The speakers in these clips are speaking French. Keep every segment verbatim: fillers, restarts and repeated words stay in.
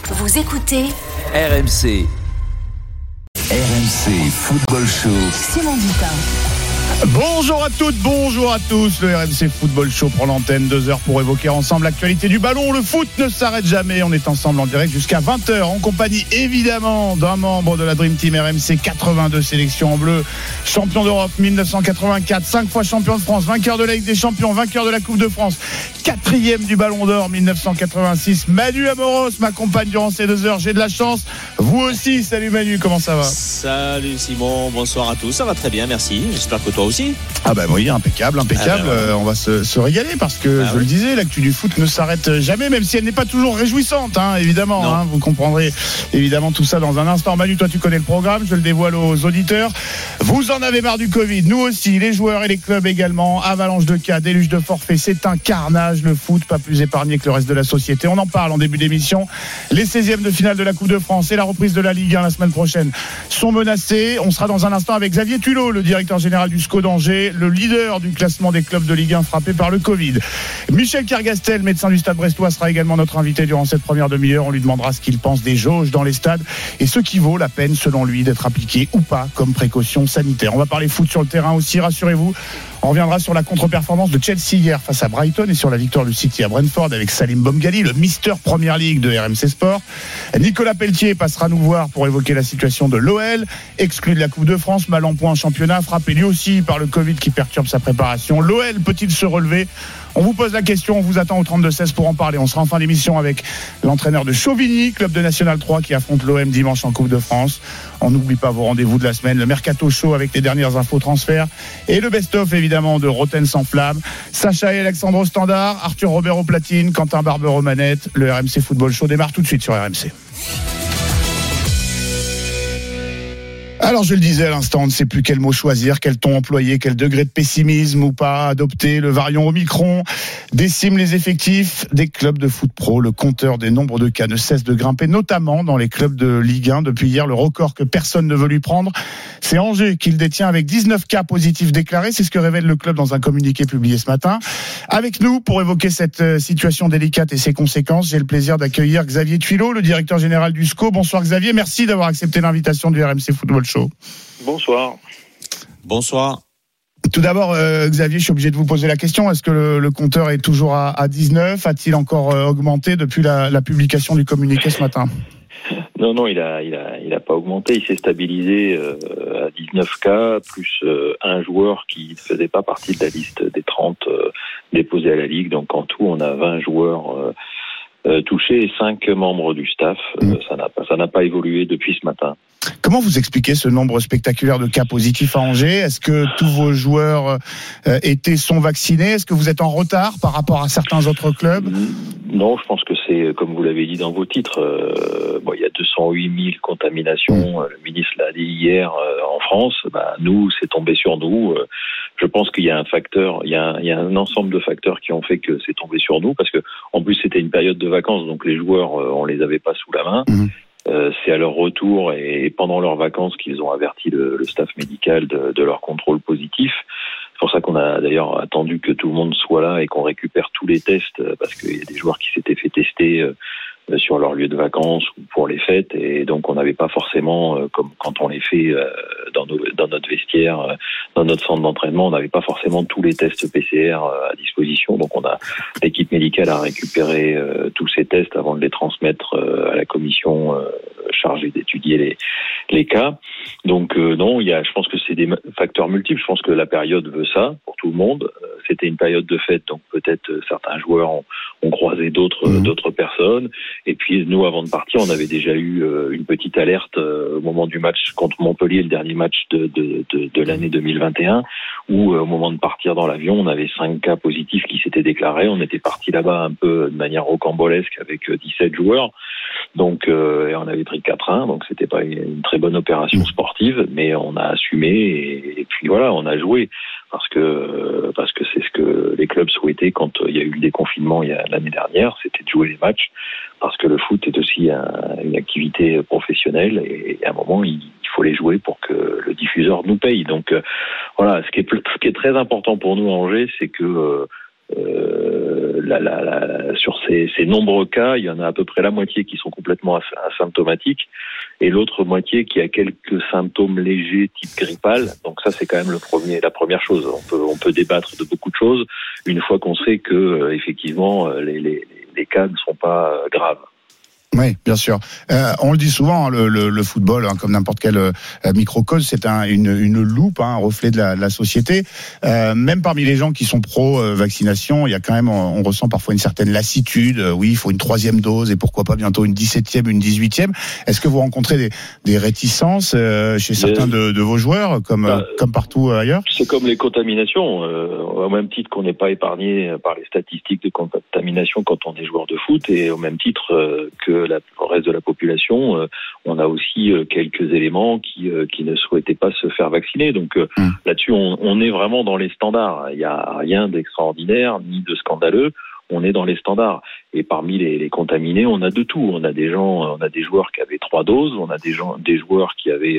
Vous écoutez R M C. R M C Football Show. Simon Dutin. Bonjour à toutes, bonjour à tous. Le R M C Football Show prend l'antenne, deux heures pour évoquer ensemble l'actualité du ballon. Le foot ne s'arrête jamais. On est ensemble en direct jusqu'à vingt heures en compagnie évidemment d'un membre de la Dream Team R M C, quatre-vingt-deux sélections en bleu, champion d'Europe dix-neuf cent quatre-vingt-quatre, cinq fois champion de France, vainqueur de la Ligue des Champions, vainqueur de la Coupe de France, quatrième du Ballon d'Or dix-neuf cent quatre-vingt-six. Manu Amoros m'accompagne durant ces deux heures. J'ai de la chance. Vous aussi. Salut Manu, comment ça va? Salut Simon, bonsoir à tous. Ça va très bien, merci. J'espère que toi aussi. Ah bah oui, impeccable, impeccable. Ah bah ouais. euh, on va se, se régaler parce que ah je ouais. le disais, l'actu du foot ne s'arrête jamais, même si elle n'est pas toujours réjouissante, hein, évidemment. Hein, vous comprendrez évidemment tout ça dans un instant. Manu, toi tu connais le programme, je le dévoile aux auditeurs. Vous en avez marre du Covid, nous aussi, les joueurs et les clubs également. Avalanche de cas, déluge de forfaits, c'est un carnage le foot, pas plus épargné que le reste de la société. On en parle en début d'émission. Les seizièmes de finale de la Coupe de France et la reprise de la Ligue un la semaine prochaine sont menacés. On sera dans un instant avec Xavier Tuileau, le directeur général du S C O d'Angers, le leader du classement des clubs de Ligue un frappé par le Covid. Michel Kergastel, médecin du Stade Brestois, sera également notre invité durant cette première demi-heure. On lui demandera ce qu'il pense des jauges dans les stades et ce qui vaut la peine selon lui d'être appliqué ou pas comme précaution sanitaire. On va parler foot sur le terrain aussi, rassurez-vous. On reviendra sur la contre-performance de Chelsea hier face à Brighton et sur la victoire du City à Brentford avec Salim Bomgali, le Mister Première Ligue de R M C Sport. Nicolas Pelletier passera nous voir pour évoquer la situation de l'O L, exclu de la Coupe de France, mal en point en championnat, frappé lui aussi par le Covid qui perturbe sa préparation. L'O L peut-il se relever? On vous pose la question, on vous attend au trente-deux seize pour en parler. On sera en fin d'émission avec l'entraîneur de Chauvigny, club de National trois qui affronte l'O M dimanche en Coupe de France. On n'oublie pas vos rendez-vous de la semaine, le Mercato Show avec les dernières infos transferts et le best-of évidemment de Roten sans flamme. Sacha et Alexandre au standard, Arthur Robert au platine, Quentin Barber aux manettes. Le R M C Football Show démarre tout de suite sur R M C. Alors je le disais à l'instant, on ne sait plus quel mot choisir, quel ton employer, quel degré de pessimisme ou pas adopter. Le variant Omicron décime les effectifs des clubs de foot pro. Le compteur des nombres de cas ne cesse de grimper, notamment dans les clubs de Ligue un. Depuis hier, le record que personne ne veut lui prendre, c'est Angers qui le détient avec dix-neuf cas positifs déclarés. C'est ce que révèle le club dans un communiqué publié ce matin. Avec nous, pour évoquer cette situation délicate et ses conséquences, j'ai le plaisir d'accueillir Xavier Tuileau, le directeur général du S C O. Bonsoir Xavier, merci d'avoir accepté l'invitation du R M C Football Show. Bonsoir. Bonsoir. Tout d'abord, euh, Xavier, je suis obligé de vous poser la question. Est-ce que le, le compteur est toujours à, à dix-neuf? A-t-il encore euh, augmenté depuis la, la publication du communiqué ce matin? Non, non, il a, il a, il a pas augmenté. Il s'est stabilisé euh, à dix-neuf cas, plus euh, un joueur qui ne faisait pas partie de la liste des trente euh, déposés à la Ligue. Donc, en tout, on a vingt joueurs euh, euh, touchés et cinq membres du staff. Mmh. Euh, ça n'a pas, ça n'a pas évolué depuis ce matin. Comment vous expliquez ce nombre spectaculaire de cas positifs à Angers? Est-ce que tous vos joueurs euh, étaient, sont vaccinés? Est-ce que vous êtes en retard par rapport à certains autres clubs? Non, je pense que c'est, comme vous l'avez dit dans vos titres, euh, bon, il y a deux cent huit mille contaminations, mmh. le ministre l'a dit hier euh, en France, bah, nous, c'est tombé sur nous. Euh, je pense qu'il y a un facteur, il y a un, il y a un ensemble de facteurs qui ont fait que c'est tombé sur nous, parce que en plus c'était une période de vacances, donc les joueurs, euh, on les avait pas sous la main. Mmh. Euh, c'est à leur retour et pendant leurs vacances qu'ils ont averti le, le staff médical de, de leur contrôle positif. C'est pour ça qu'on a d'ailleurs attendu que tout le monde soit là et qu'on récupère tous les tests, parce qu'il y a des joueurs qui s'étaient fait tester euh, sur leur lieu de vacances ou pour les fêtes, et donc on n'avait pas forcément, euh, comme quand on les fait euh, dans, nos, dans notre vestiaire, euh, dans notre centre d'entraînement, on n'avait pas forcément tous les tests P C R euh, à disposition. Donc on a l'équipe médicale a récupéré euh, tous ces tests avant de les transmettre euh, à la commission euh, chargée d'étudier les les cas. Donc euh, non, il y a, je pense que c'est des facteurs multiples. Je pense que la période veut ça pour tout le monde. Euh, c'était une période de fête, donc peut-être euh, certains joueurs ont, ont croisé d'autres mmh. d'autres personnes. Et puis nous, avant de partir, on avait déjà eu euh, une petite alerte euh, au moment du match contre Montpellier, le dernier match de de de, de l'année deux mille vingt et un, où euh, au moment de partir dans l'avion, on avait cinq cas positifs qui s'étaient déclarés. On était parti là-bas un peu de manière rocambolesque avec euh, dix-sept joueurs. Donc euh, et on avait pris quatre un, donc c'était pas une très bonne opération sportive, mais on a assumé et, et puis voilà, on a joué parce que parce que c'est ce que les clubs souhaitaient quand il y a eu le déconfinement il y a l'année dernière, c'était de jouer les matchs, parce que le foot est aussi un, une activité professionnelle et, et à un moment il, il faut les jouer pour que le diffuseur nous paye. Donc euh, voilà, ce qui est ce qui est très important pour nous à Angers, c'est que euh, euh, la, la, la, sur ces, ces nombreux cas, il y en a à peu près la moitié qui sont complètement asymptomatiques et l'autre moitié qui a quelques symptômes légers type grippal. Donc ça, c'est quand même le premier, la première chose. On peut, on peut débattre de beaucoup de choses une fois qu'on sait que euh, effectivement les, les, les cas ne sont pas euh, graves. Oui, bien sûr. Euh, on le dit souvent, le, le, le football, hein, comme n'importe quel euh, microcosme, c'est un, une, une loupe, hein, un reflet de la, de la société. Euh, même parmi les gens qui sont pro-vaccination, il y a quand même, on, on ressent parfois une certaine lassitude. Euh, oui, il faut une troisième dose et pourquoi pas bientôt une dix-septième, une dix-huitième. Est-ce que vous rencontrez des, des réticences euh, chez certains de, de vos joueurs, comme, bah, euh, comme partout ailleurs ? C'est comme les contaminations. Euh, au même titre qu'on n'est pas épargné par les statistiques de contamination quand on est joueur de foot, et au même titre euh, que la, le reste de la population, euh, on a aussi euh, quelques éléments qui, euh, qui ne souhaitaient pas se faire vacciner. Donc euh, mmh. là-dessus, on, on est vraiment dans les standards. Il n'y a rien d'extraordinaire ni de scandaleux. On est dans les standards. Et parmi les, les contaminés, on a de tout. On a des gens, on a des joueurs qui avaient trois doses. On a des gens, des joueurs qui avaient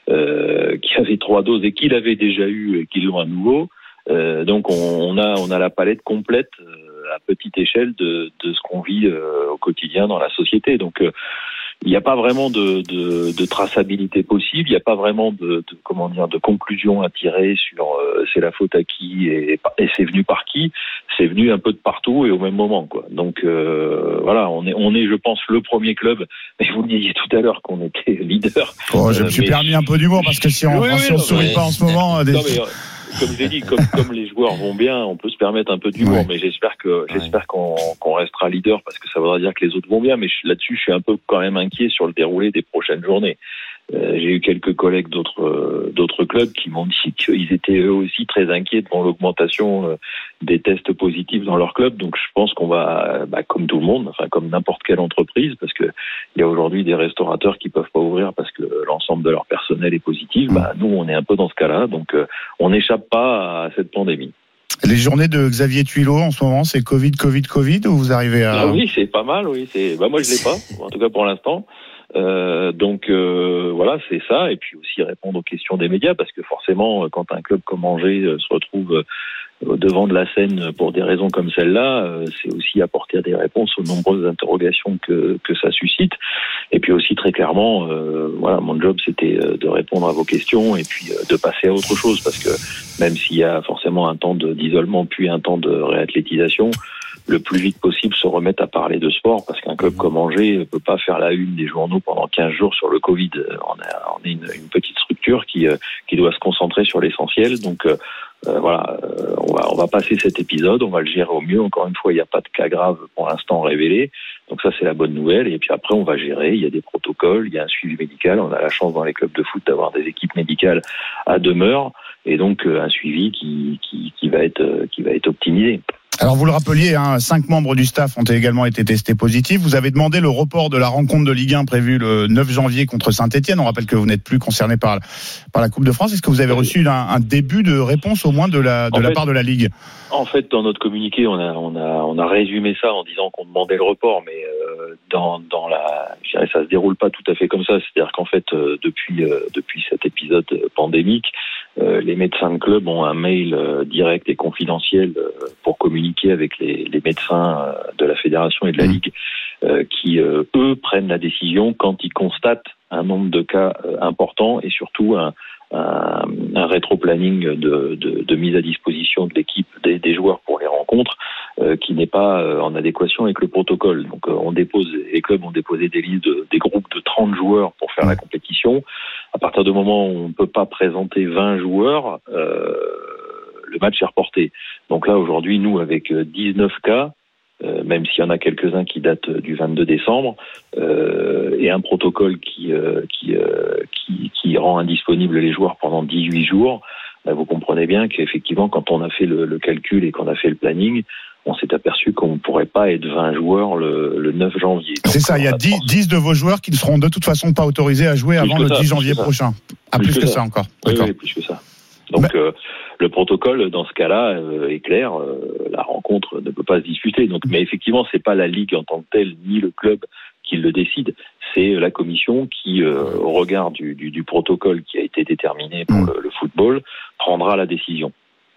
euh, qui avaient trois doses et qui l'avaient déjà eu et qui l'ont à nouveau. Euh, donc on, on a on a la palette complète. Euh, à petite échelle de, de ce qu'on vit euh, au quotidien dans la société. Donc, euh, il n'y a pas vraiment de, de, de traçabilité possible. Il n'y a pas vraiment de, de comment dire de conclusion à tirer sur euh, c'est la faute à qui et, et c'est venu par qui. C'est venu un peu de partout et au même moment, quoi. Donc euh, voilà, on est on est, je pense, le premier club. Mais vous le disiez tout à l'heure qu'on était leader. Oh, je me suis mais... permis un peu d'humour parce que si on oui, ne oui, sourit mais... pas en ce moment, des... non, mais, comme j'ai dit, comme, comme les joueurs vont bien, on peut se permettre un peu d'humour, ouais. mais j'espère que j'espère qu'on, qu'on restera leader parce que ça voudra dire que les autres vont bien. Mais je, là-dessus, je suis un peu quand même inquiet sur le déroulé des prochaines journées. Euh, j'ai eu quelques collègues d'autres euh, d'autres clubs qui m'ont dit qu'ils étaient eux aussi très inquiets devant l'augmentation euh, des tests positifs dans leur club. Donc je pense qu'on va, bah, comme tout le monde, enfin comme n'importe quelle entreprise, parce que il y a aujourd'hui des restaurateurs qui peuvent pas ouvrir parce que l'ensemble de leur personnel est positif. Bah, nous, on est un peu dans ce cas-là, donc euh, on n'échappe pas à cette pandémie. Les journées de Xavier Tuilot en ce moment, c'est Covid, Covid, Covid, ou vous arrivez à... Ah oui, c'est pas mal, oui. C'est... Bah, moi, je l'ai pas, en tout cas pour l'instant. Euh, donc euh, voilà, c'est ça, et puis aussi répondre aux questions des médias, parce que forcément, quand un club comme Angers euh, se retrouve euh, au devant de la scène pour des raisons comme celle-là, euh, c'est aussi apporter des réponses aux nombreuses interrogations que que ça suscite. Et puis aussi très clairement, euh, voilà, mon job c'était de répondre à vos questions et puis de passer à autre chose, parce que même s'il y a forcément un temps de, d'isolement puis un temps de réathlétisation, le plus vite possible se remettre à parler de sport, parce qu'un club comme Angers ne peut pas faire la une des journaux pendant quinze jours sur le Covid. On, a, on est une, une petite structure qui, qui doit se concentrer sur l'essentiel. Donc euh, voilà, euh, on va, on va passer cet épisode, on va le gérer au mieux. Encore une fois, il n'y a pas de cas graves pour l'instant révélés. Donc ça, c'est la bonne nouvelle. Et puis après, on va gérer. Il y a des protocoles, il y a un suivi médical. On a la chance dans les clubs de foot d'avoir des équipes médicales à demeure. Et donc euh, un suivi qui, qui, qui, va être, euh, qui va être optimisé. Alors vous le rappeliez, hein, cinq membres du staff ont également été testés positifs. Vous avez demandé le report de la rencontre de Ligue un prévue le neuf janvier contre Saint-Etienne. On rappelle que vous n'êtes plus concerné par, par la Coupe de France. Est-ce que vous avez reçu un, un début de réponse au moins de la, de la fait, part de la Ligue ? En fait, dans notre communiqué, on a, on a, on a résumé ça en disant qu'on demandait le report, mais euh, dans, dans la, je dirais, ça se déroule pas tout à fait comme ça. C'est-à-dire qu'en fait, euh, depuis, euh, depuis cet épisode pandémique, euh, les médecins de club ont un mail euh, direct et confidentiel euh, pour communiquer avec les, les médecins euh, de la fédération et de la Ligue, euh, qui euh, eux prennent la décision quand ils constatent un nombre de cas euh, important et surtout un un, un rétro-planning de, de, de mise à disposition de l'équipe des, des joueurs pour les rencontres euh, qui n'est pas euh, en adéquation avec le protocole. Donc euh, on dépose, les clubs ont déposé des listes de, des groupes de trente joueurs pour faire la compétition. À partir du moment où on ne peut pas présenter vingt joueurs, euh, le match est reporté. Donc là aujourd'hui, nous avec dix-neuf cas, Euh, même s'il y en a quelques-uns qui datent du vingt-deux décembre, euh, et un protocole qui, euh, qui, euh, qui, qui rend indisponibles les joueurs pendant dix-huit jours, bah, vous comprenez bien qu'effectivement, quand on a fait le, le calcul et qu'on a fait le planning, on s'est aperçu qu'on ne pourrait pas être vingt joueurs le, le neuf janvier. Donc, c'est ça, il y a dix, dix de vos joueurs qui ne seront de toute façon pas autorisés à jouer plus avant le ça, dix janvier prochain. Ah, plus, plus que, que ça. ça encore. Oui, oui, plus que ça. Donc bah... euh, le protocole dans ce cas-là euh, est clair, euh, la rencontre ne peut pas se disputer. Donc, mais effectivement, c'est pas la Ligue en tant que telle ni le club qui le décide, c'est la commission qui, euh, au regard du, du, du protocole qui a été déterminé pour le, le football, prendra la décision.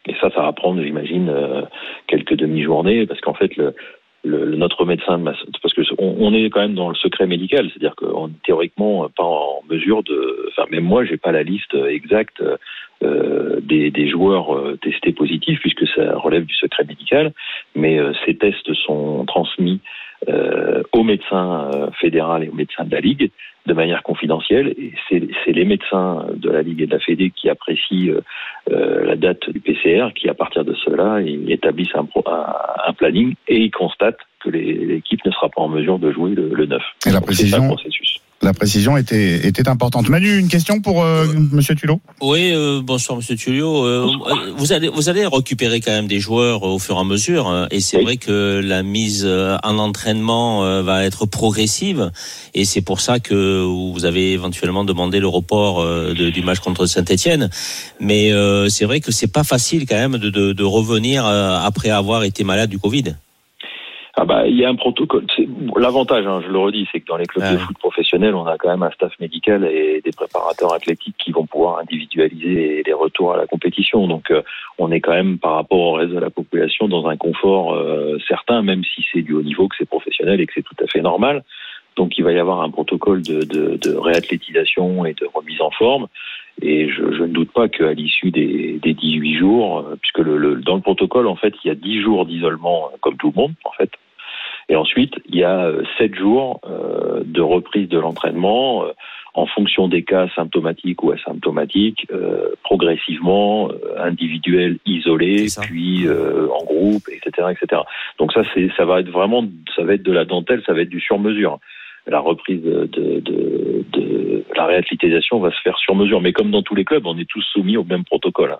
Et ça, ça va prendre, j'imagine, euh, quelques demi-journées, parce qu'en fait, le, le, notre médecin, parce que on, on est quand même dans le secret médical, c'est-à-dire qu'on est théoriquement pas en mesure de, enfin même moi, j'ai pas la liste exacte euh, des, des joueurs euh, testés positifs, puisque ça relève du secret médical, mais euh, ces tests sont transmis euh, au médecin euh, fédéral et au médecin de la Ligue de manière confidentielle, et c'est, c'est les médecins de la Ligue et de la Fédé qui apprécient euh, euh, la date du P C R, qui à partir de cela, ils établissent un, pro, un, un planning et ils constatent que les, l'équipe ne sera pas en mesure de jouer le, le neuf. Et la Donc, précision, c'est ça le processus. La précision était, était importante. Manu, une question pour euh, Monsieur Tulot ? Oui, euh, bonsoir Monsieur Tulot. Euh, vous allez vous allez récupérer quand même des joueurs au fur et à mesure, et c'est oui. vrai que la mise en entraînement va être progressive, et c'est pour ça que vous avez éventuellement demandé le report de, du match contre Saint-Étienne. Mais euh, c'est vrai que c'est pas facile quand même de, de, de revenir après avoir été malade du Covid. Ah bah, il y a un protocole. C'est, l'avantage, hein, je le redis, c'est que dans les clubs ah. de foot professionnels, on a quand même un staff médical et des préparateurs athlétiques qui vont pouvoir individualiser les retours à la compétition. Donc, euh, on est quand même, par rapport au reste de la population, dans un confort euh, certain, même si c'est du haut niveau, que c'est professionnel et que c'est tout à fait normal. Donc, il va y avoir un protocole de, de, de réathlétisation et de remise en forme. Et je, je ne doute pas qu'à l'issue des, des dix-huit jours, puisque le, le, dans le protocole, en fait, il y a dix jours d'isolement, comme tout le monde, en fait. Et ensuite, il y a sept jours euh, de reprise de l'entraînement euh, en fonction des cas symptomatiques ou asymptomatiques, euh, progressivement, euh, individuels, isolés, puis euh, en groupe, et cetera, et cetera. Donc ça, c'est, ça va être vraiment, ça va être de la dentelle, ça va être du sur-mesure. La reprise de, de, de, de la réathlétisation va se faire sur mesure. Mais comme dans tous les clubs, on est tous soumis au même protocole.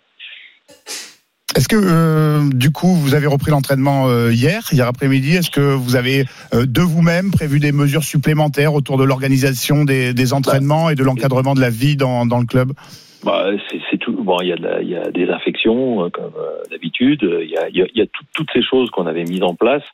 Est-ce que, euh, du coup, vous avez repris l'entraînement euh, hier, hier après-midi ? Est-ce que vous avez, euh, de vous-même, prévu des mesures supplémentaires autour de l'organisation des, des entraînements et de l'encadrement de la vie dans, dans le club ? Bah, c'est, c'est tout. Bon, il y a de la, il y a des infections, euh, comme euh, d'habitude. Il y a, il y a, il y a tout, toutes ces choses qu'on avait mises en place,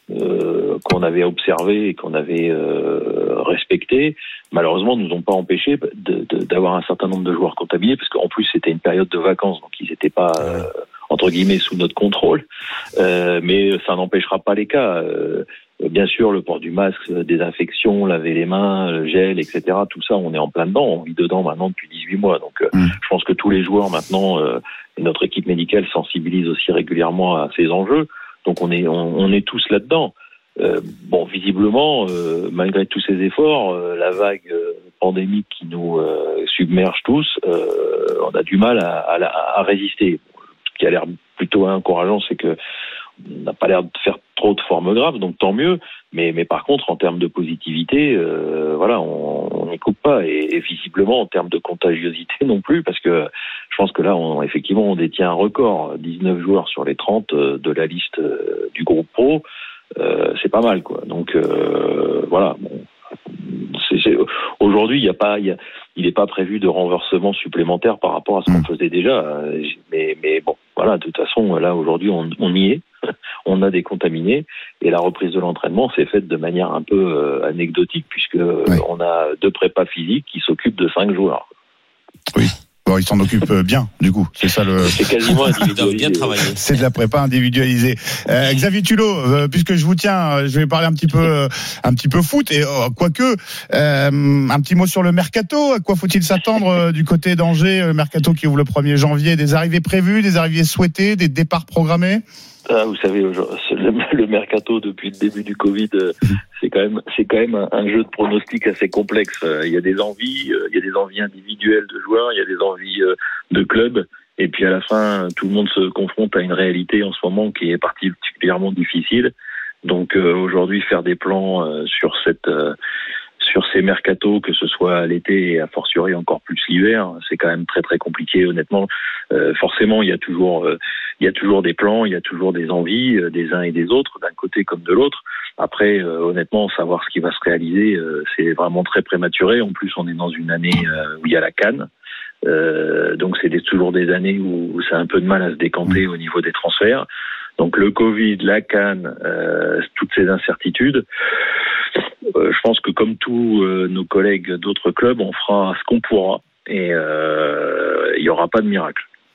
euh, qu'on avait observées et qu'on avait euh, respectées. Malheureusement, nous ont pas empêché de, de, d'avoir un certain nombre de joueurs contaminés, parce qu'en plus, c'était une période de vacances, donc ils n'étaient pas euh, entre guillemets sous notre contrôle. Euh, mais ça n'empêchera pas les cas. Euh, Bien sûr, le port du masque, désinfection, laver les mains, le gel, et cetera. Tout ça, on est en plein dedans. On vit dedans maintenant depuis dix-huit mois. Donc, euh, mmh. je pense que tous les joueurs maintenant, euh, et notre équipe médicale sensibilise aussi régulièrement à ces enjeux. Donc, on est, on, on est tous là-dedans. Euh, bon, visiblement, euh, malgré tous ces efforts, euh, la vague euh, pandémique qui nous euh, submerge tous, euh, on a du mal à, à, à résister. Ce qui a l'air plutôt encourageant, c'est que on n'a pas l'air de faire trop de formes graves, donc tant mieux. Mais, mais par contre, en termes de positivité, euh, voilà, on n'y coupe pas. Et, et visiblement, en termes de contagiosité non plus, parce que je pense que là, on, effectivement, on détient un record. dix-neuf joueurs sur les trente de la liste du groupe pro, euh, c'est pas mal, quoi. Donc, euh, voilà. Bon, c'est, c'est, aujourd'hui, il n'y a pas, il y a, il n'est pas prévu de renversement supplémentaire par rapport à ce qu'on faisait déjà. Mais, mais bon, voilà, de toute façon, là, aujourd'hui, on, on y est. On a des contaminés et la reprise de l'entraînement s'est faite de manière un peu euh, anecdotique, puisque oui. on a deux prépas physiques qui s'occupent de cinq joueurs. Oui. Bon, ils s'en occupent bien, du coup. C'est ça le. C'est quasiment individualisé. Bien travaillé. C'est de la prépa individualisée. Euh, Xavier Tulot, euh, puisque je vous tiens, je vais parler un petit peu, euh, un petit peu foot et euh, quoique, euh, un petit mot sur le mercato. À quoi faut-il s'attendre euh, du côté d'Angers, le mercato qui ouvre le premier janvier? Des arrivées prévues, des arrivées souhaitées, des départs programmés? Ah, vous savez, le, le mercato depuis le début du Covid, c'est quand même, c'est quand même un, un jeu de pronostics assez complexe. Il y a des envies, il y a des envies individuelles de joueurs, il y a des envies de clubs, et puis à la fin, tout le monde se confronte à une réalité en ce moment qui est particulièrement difficile. Donc euh, aujourd'hui, faire des plans euh, sur cette euh, sur ces mercatos, que ce soit l'été et a fortiori encore plus l'hiver, c'est quand même très très compliqué, honnêtement. Euh, forcément, il y a toujours euh, il y a toujours des plans, il y a toujours des envies euh, des uns et des autres, d'un côté comme de l'autre. Après, euh, honnêtement, savoir ce qui va se réaliser, euh, c'est vraiment très prématuré. En plus, on est dans une année euh, où il y a la CAN. Euh, donc c'est des, toujours des années où, où ça a un peu de mal à se décanter au niveau des transferts. Donc le Covid, la CAN, euh, toutes ces incertitudes, euh, je pense que comme tous euh, nos collègues d'autres clubs, on fera ce qu'on pourra et il euh, n'y aura pas de miracle.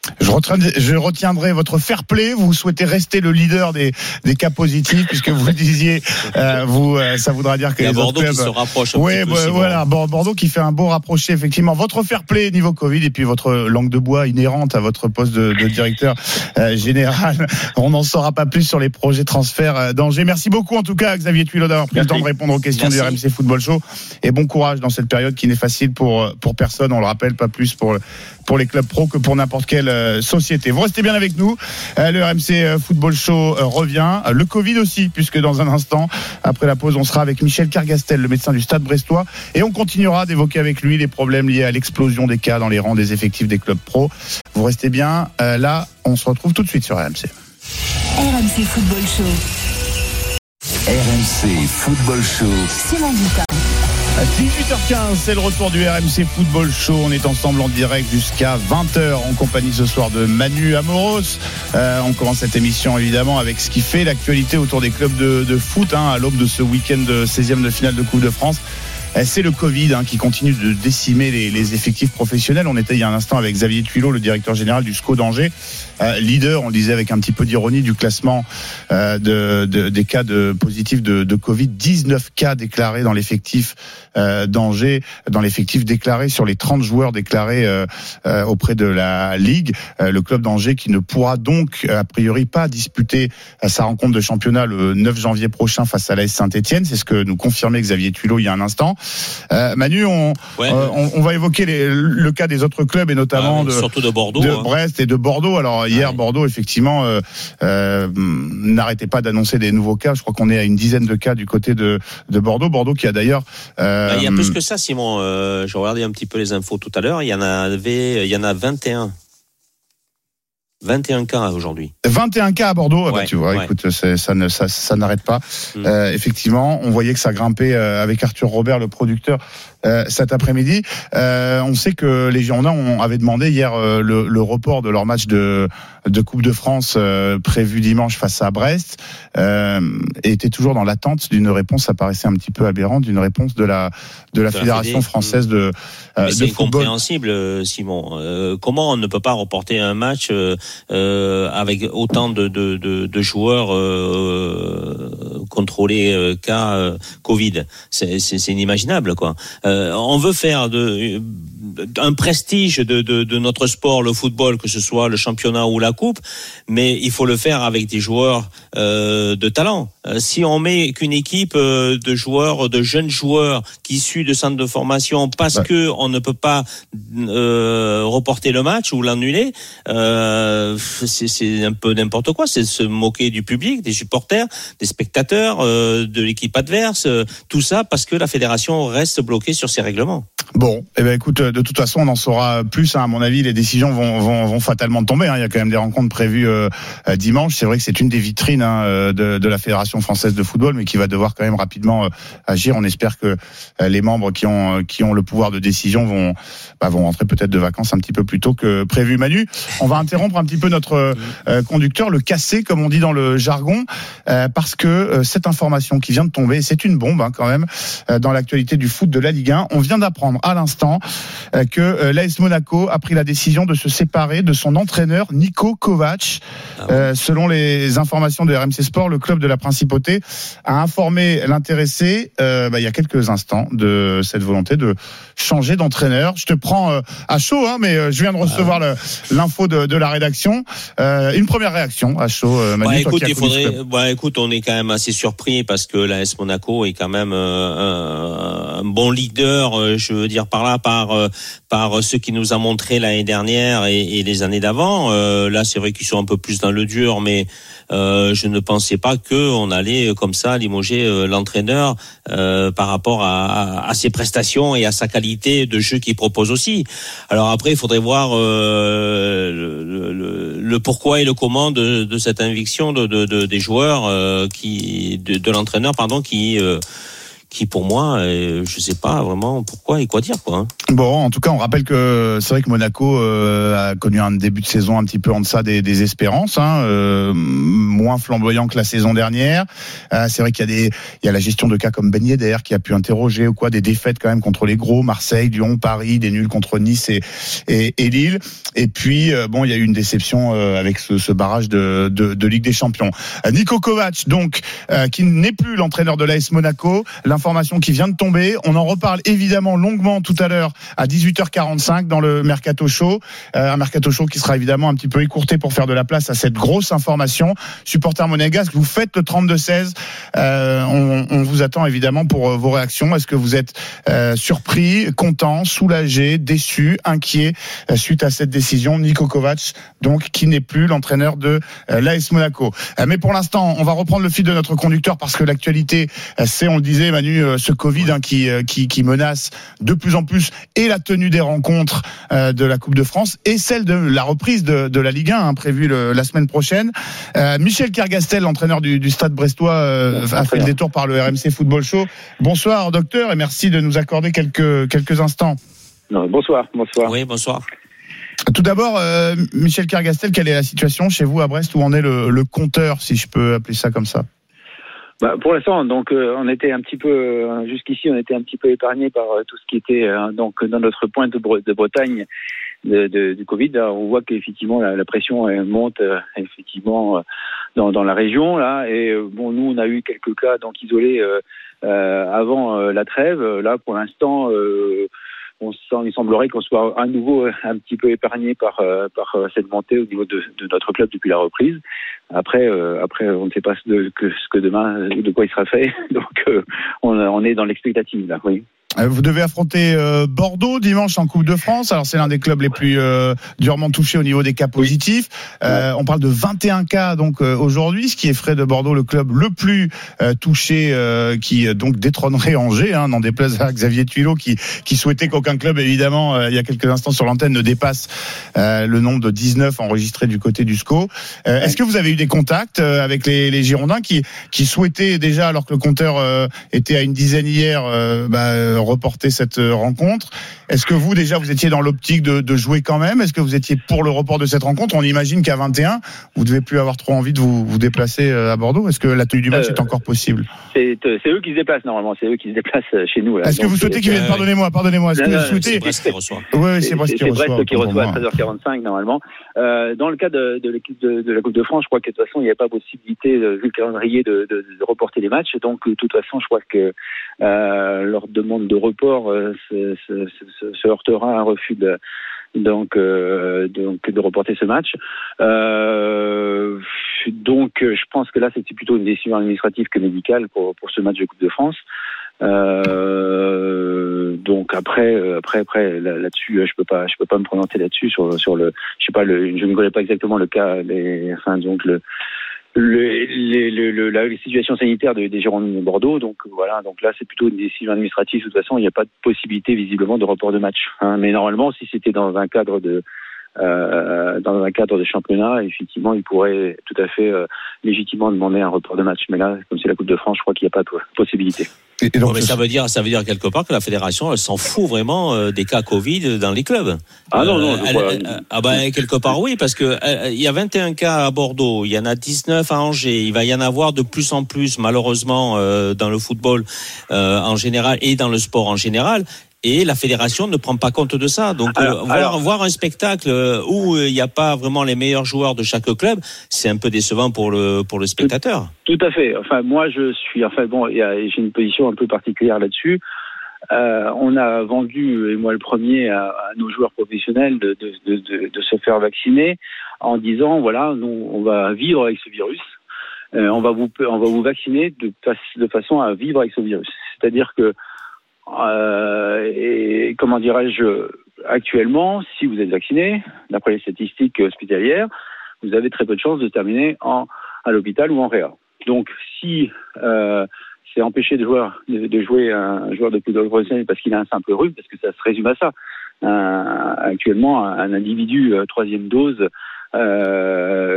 Je retiendrai, je retiendrai votre fair play. Vous souhaitez rester le leader des, des cas positifs, puisque vous le disiez, euh, vous, euh, ça voudra dire que il y a les Bordeaux autres clubs, qui se rapproche un oui, petit peu. Bah, voilà, bon. Bordeaux qui fait un beau rapproché, effectivement. Votre fair play niveau Covid et puis votre langue de bois inhérente à votre poste de, de directeur euh, général. On n'en saura pas plus sur les projets transferts euh, d'Angers. Merci beaucoup, en tout cas, Xavier Tuilot, d'avoir pris Merci. le temps de répondre aux questions Merci. du R M C Football Show. Et bon courage dans cette période qui n'est facile pour, pour personne. On le rappelle, pas plus pour, pour les clubs pro que pour n'importe quelle euh, société. Vous restez bien avec nous. Euh, le R M C Football Show euh, revient. Le Covid aussi, puisque dans un instant, après la pause, on sera avec Michel Cargastel, le médecin du Stade brestois. Et on continuera d'évoquer avec lui les problèmes liés à l'explosion des cas dans les rangs des effectifs des clubs pro. Vous restez bien. Euh, là, on se retrouve tout de suite sur R M C. R M C Football Show. R M C Football Show. Simon Dutin. À dix-huit heures quinze, c'est le retour du R M C Football Show. On est ensemble en direct jusqu'à vingt heures en compagnie ce soir de Manu Amoros. Euh, on commence cette émission évidemment avec ce qui fait l'actualité autour des clubs de, de foot hein, à l'aube de ce week-end de seizième de finale de Coupe de France. C'est le Covid hein, qui continue de décimer les, les effectifs professionnels. On était il y a un instant avec Xavier Tuilot, le directeur général du S C O d'Angers, euh, leader, on le disait avec un petit peu d'ironie, du classement euh, de, de, des cas de positifs de, de Covid. dix-neuf cas déclarés dans l'effectif euh, d'Angers, dans l'effectif déclaré sur les trente joueurs déclarés euh, euh, auprès de la Ligue. Euh, le club d'Angers qui ne pourra donc a priori pas disputer sa rencontre de championnat le neuf janvier prochain face à l'A S Saint-Etienne. C'est ce que nous confirmait Xavier Tuilot il y a un instant. Euh, Manu, on, ouais. euh, on, on va évoquer les, le cas des autres clubs et notamment ah, de, surtout de Bordeaux, de hein. Brest et de Bordeaux. Alors hier, ouais. Bordeaux effectivement euh, euh, n'arrêtait pas d'annoncer des nouveaux cas. Je crois qu'on est à une dizaine de cas du côté de, de Bordeaux. Bordeaux qui a d'ailleurs. Euh, bah, il y a plus que ça, Simon. Euh, j'ai regardé un petit peu les infos tout à l'heure. Il y en avait, il y en a vingt et un. vingt et un cas aujourd'hui. vingt et un cas à Bordeaux, ouais, bah, tu vois, ouais. écoute, c'est, ça, ne, ça, ça n'arrête pas. Mmh. Euh, effectivement, on voyait que ça grimpait euh, avec Arthur Robert, le producteur, euh, cet après-midi. Euh, on sait que les Girondins on avait demandé hier euh, le, le report de leur match de, de Coupe de France euh, prévu dimanche face à Brest euh, et étaient toujours dans l'attente d'une réponse, ça paraissait un petit peu aberrant, d'une réponse de la, de la de Fédération la française de, euh, de c'est football. C'est incompréhensible, Simon. Euh, comment on ne peut pas reporter un match euh, Euh, avec autant de, de, de, de joueurs euh, contrôlés euh, cas euh, Covid, c'est, c'est, c'est inimaginable quoi. Euh, on veut faire de, un prestige de, de, de notre sport, le football, que ce soit le championnat ou la coupe, mais il faut le faire avec des joueurs euh, de talent. Euh, si on met qu'une équipe euh, de joueurs, de jeunes joueurs qui issus de centres de formation parce ouais. que on ne peut pas euh, reporter le match ou l'annuler. Euh, C'est, c'est un peu n'importe quoi, c'est se moquer du public, des supporters, des spectateurs, euh, de l'équipe adverse, euh, tout ça parce que la fédération reste bloquée sur ses règlements. Bon, eh ben écoute, de toute façon, on en saura plus. Hein, à mon avis, les décisions vont, vont, vont fatalement tomber. Hein. Il y a quand même des rencontres prévues euh, dimanche. C'est vrai que c'est une des vitrines hein, de, de la Fédération française de football, mais qui va devoir quand même rapidement euh, agir. On espère que euh, les membres qui ont qui ont le pouvoir de décision vont bah, vont rentrer peut-être de vacances un petit peu plus tôt que prévu. Manu, on va interrompre un petit peu notre euh, conducteur, le casser, comme on dit dans le jargon, euh, parce que euh, cette information qui vient de tomber, c'est une bombe hein, quand même euh, dans l'actualité du foot de la Ligue un. On vient d'apprendre à l'instant euh, que euh, l'A S Monaco a pris la décision de se séparer de son entraîneur Niko Kovac. Ah ouais. euh, selon les informations de R M C Sport, le club de la Principauté a informé l'intéressé euh, bah, il y a quelques instants de cette volonté de changer d'entraîneur. Je te prends euh, à chaud, hein, mais euh, je viens de recevoir ah ouais. le, l'info de, de la rédaction. Euh, une première réaction à chaud, euh, Manu, bah, écoute, il faudrait, bah, écoute, on est quand même assez surpris parce que l'A S Monaco est quand même euh, un, un bon leader, euh, je veux dire par là, par euh, par ce qu'il nous a montré l'année dernière et, et les années d'avant. Euh, là, c'est vrai qu'ils sont un peu plus dans le dur, mais euh, je ne pensais pas que on allait comme ça limoger euh, l'entraîneur euh, par rapport à, à, à ses prestations et à sa qualité de jeu qu'il propose aussi. Alors après, il faudrait voir euh, le, le, le pourquoi et le comment de, de cette inviction de, de, de des joueurs euh, qui de, de l'entraîneur pardon qui euh, qui pour moi, euh, je sais pas vraiment pourquoi et quoi dire, quoi. Hein. Bon, en tout cas, on rappelle que c'est vrai que Monaco euh, a connu un début de saison un petit peu en deçà des, des espérances, hein, euh, moins flamboyant que la saison dernière. Euh, c'est vrai qu'il y a des, il y a la gestion de cas comme Ben Yedder qui a pu interroger ou quoi, des défaites quand même contre les gros, Marseille, Lyon, Paris, des nuls contre Nice et, et, et Lille. Et puis, euh, bon, il y a eu une déception euh, avec ce, ce barrage de, de, de Ligue des Champions. Euh, Niko Kovac, donc, euh, qui n'est plus l'entraîneur de l'A S Monaco. L'information qui vient de tomber. On en reparle évidemment longuement tout à l'heure à dix-huit heures quarante-cinq dans le Mercato Show. Euh, un Mercato Show qui sera évidemment un petit peu écourté pour faire de la place à cette grosse information. Supporters monégasques, vous faites le trente-deux seize. Euh, on, on vous attend évidemment pour vos réactions. Est-ce que vous êtes euh, surpris, content, soulagé, déçu, inquiet euh, suite à cette décision? Niko Kovac, donc, qui n'est plus l'entraîneur de euh, l'A S Monaco. Euh, mais pour l'instant, on va reprendre le fil de notre conducteur parce que l'actualité, euh, c'est, on le disait, Manu, euh, ce Covid hein, qui, euh, qui, qui menace de plus en plus et la tenue des rencontres euh, de la Coupe de France et celle de la reprise de, de la Ligue un hein, prévue le, la semaine prochaine. Euh, Michel Kergastel, l'entraîneur du, du Stade Brestois, euh, a fait le détour par le R M C Football Show. Bonsoir, docteur, et merci de nous accorder quelques, quelques instants. Non, bonsoir, bonsoir. Oui, bonsoir. Tout d'abord, euh, Michel Kergastel, quelle est la situation chez vous à Brest? Où en est le, le compteur, si je peux appeler ça comme ça? Bah, pour l'instant, donc, euh, on était un petit peu, euh, jusqu'ici, on était un petit peu épargné par euh, tout ce qui était euh, donc dans notre pointe de, Bre- de Bretagne de, de, du Covid. Là, on voit qu'effectivement la, la pression elle monte euh, effectivement euh, dans, dans la région là. Et euh, bon, nous, on a eu quelques cas donc isolés euh, euh, avant euh, la trêve. Là, pour l'instant. Euh, On sent, il semblerait qu'on soit à nouveau un petit peu épargné par euh, par cette montée au niveau de, de notre club depuis la reprise. Après, euh, après, on ne sait pas ce, de, que, ce que demain, de quoi il sera fait. Donc, euh, on, on est dans l'expectative là. Oui. Vous devez affronter euh, Bordeaux dimanche en Coupe de France. Alors c'est l'un des clubs les plus euh, durement touchés au niveau des cas positifs. Euh, on parle de vingt et un cas donc euh, aujourd'hui, ce qui ferait de Bordeaux le club le plus euh, touché, euh, qui euh, donc détrônerait Angers. Hein, n'en déplaise à Xavier Tuilot qui qui souhaitait qu'aucun club évidemment euh, il y a quelques instants sur l'antenne ne dépasse euh, le nombre de dix-neuf enregistrés du côté du S C O. Euh, est-ce que vous avez eu des contacts euh, avec les, les Girondins qui qui souhaitaient déjà, alors que le compteur euh, était à une dizaine hier, euh, bah, reporter cette rencontre? Est-ce que vous déjà vous étiez dans l'optique de, de jouer quand même? Est-ce que vous étiez pour le report de cette rencontre? On imagine qu'à vingt et un vous devez plus avoir trop envie de vous, vous déplacer à Bordeaux. Est-ce que la tenue du match euh, est encore possible? c'est, c'est eux qui se déplacent normalement, c'est eux qui se déplacent chez nous là. Est-ce donc, que vous souhaitez qu'ils viennent? euh, Pardonnez-moi, pardonnez-moi. Est-ce non, que vous souhaitez? C'est Brest qui reçoit. Oui, c'est Brest qui reçoit. C'est Brest qui reçoit à treize heures quarante-cinq normalement. Euh, dans le cas de, de l'équipe de, de la Coupe de France, je crois que de toute façon il n'y a pas possibilité, vu le calendrier, de, de, de reporter les matchs. Donc de toute façon, je crois que euh, leur demande de report euh, se, se, se, se heurtera à un refus de, donc, euh, donc de reporter ce match. Euh, donc je pense que là c'était plutôt une décision administrative que médicale pour, pour ce match de Coupe de France. Euh, donc après, après, après là, là-dessus, je peux pas, je peux pas me prononcer là-dessus sur sur le, je sais pas, le, je ne connais pas exactement le cas, les, enfin donc le. Le, les, le, le, la situation sanitaire de, des Girondins de Bordeaux, donc voilà, donc là c'est plutôt une décision administrative. De toute façon, il n'y a pas de possibilité visiblement de report de match. Hein. Mais normalement, si c'était dans un cadre de euh, dans un cadre de championnat, effectivement, il pourrait tout à fait euh, légitimement demander un report de match. Mais là, comme c'est la Coupe de France, je crois qu'il n'y a pas de possibilité. Et donc, bon, mais ça veut dire, ça veut dire quelque part que la fédération, elle s'en fout vraiment euh, des cas Covid dans les clubs. Ah non, non. Euh, elle, elle, elle, ah ben quelque part oui, parce que il y a vingt et un cas à Bordeaux, il y en a dix-neuf à Angers, il va y en avoir de plus en plus malheureusement euh, dans le football euh, en général et dans le sport en général. Et la fédération ne prend pas compte de ça. Donc, alors, euh, voir, alors, voir un spectacle où il n'y a pas vraiment les meilleurs joueurs de chaque club, c'est un peu décevant pour le pour le spectateur. Tout, tout à fait. Enfin, moi, je suis. Enfin, bon, y a, j'ai une position un peu particulière là-dessus. Euh, on a vendu, et moi le premier, à, à nos joueurs professionnels de, de, de, de, de se faire vacciner en disant voilà, nous, on va vivre avec ce virus. Euh, on va vous on va vous vacciner de, de façon à vivre avec ce virus. C'est-à-dire que Euh, et comment dirais-je, actuellement, si vous êtes vacciné, d'après les statistiques hospitalières, vous avez très peu de chances de terminer en, à l'hôpital ou en réa. Donc, si euh, c'est empêché de jouer, de, de jouer un joueur de football professionnel parce qu'il a un simple rhume, parce que ça se résume à ça. Un, actuellement, un, un individu euh, troisième dose euh,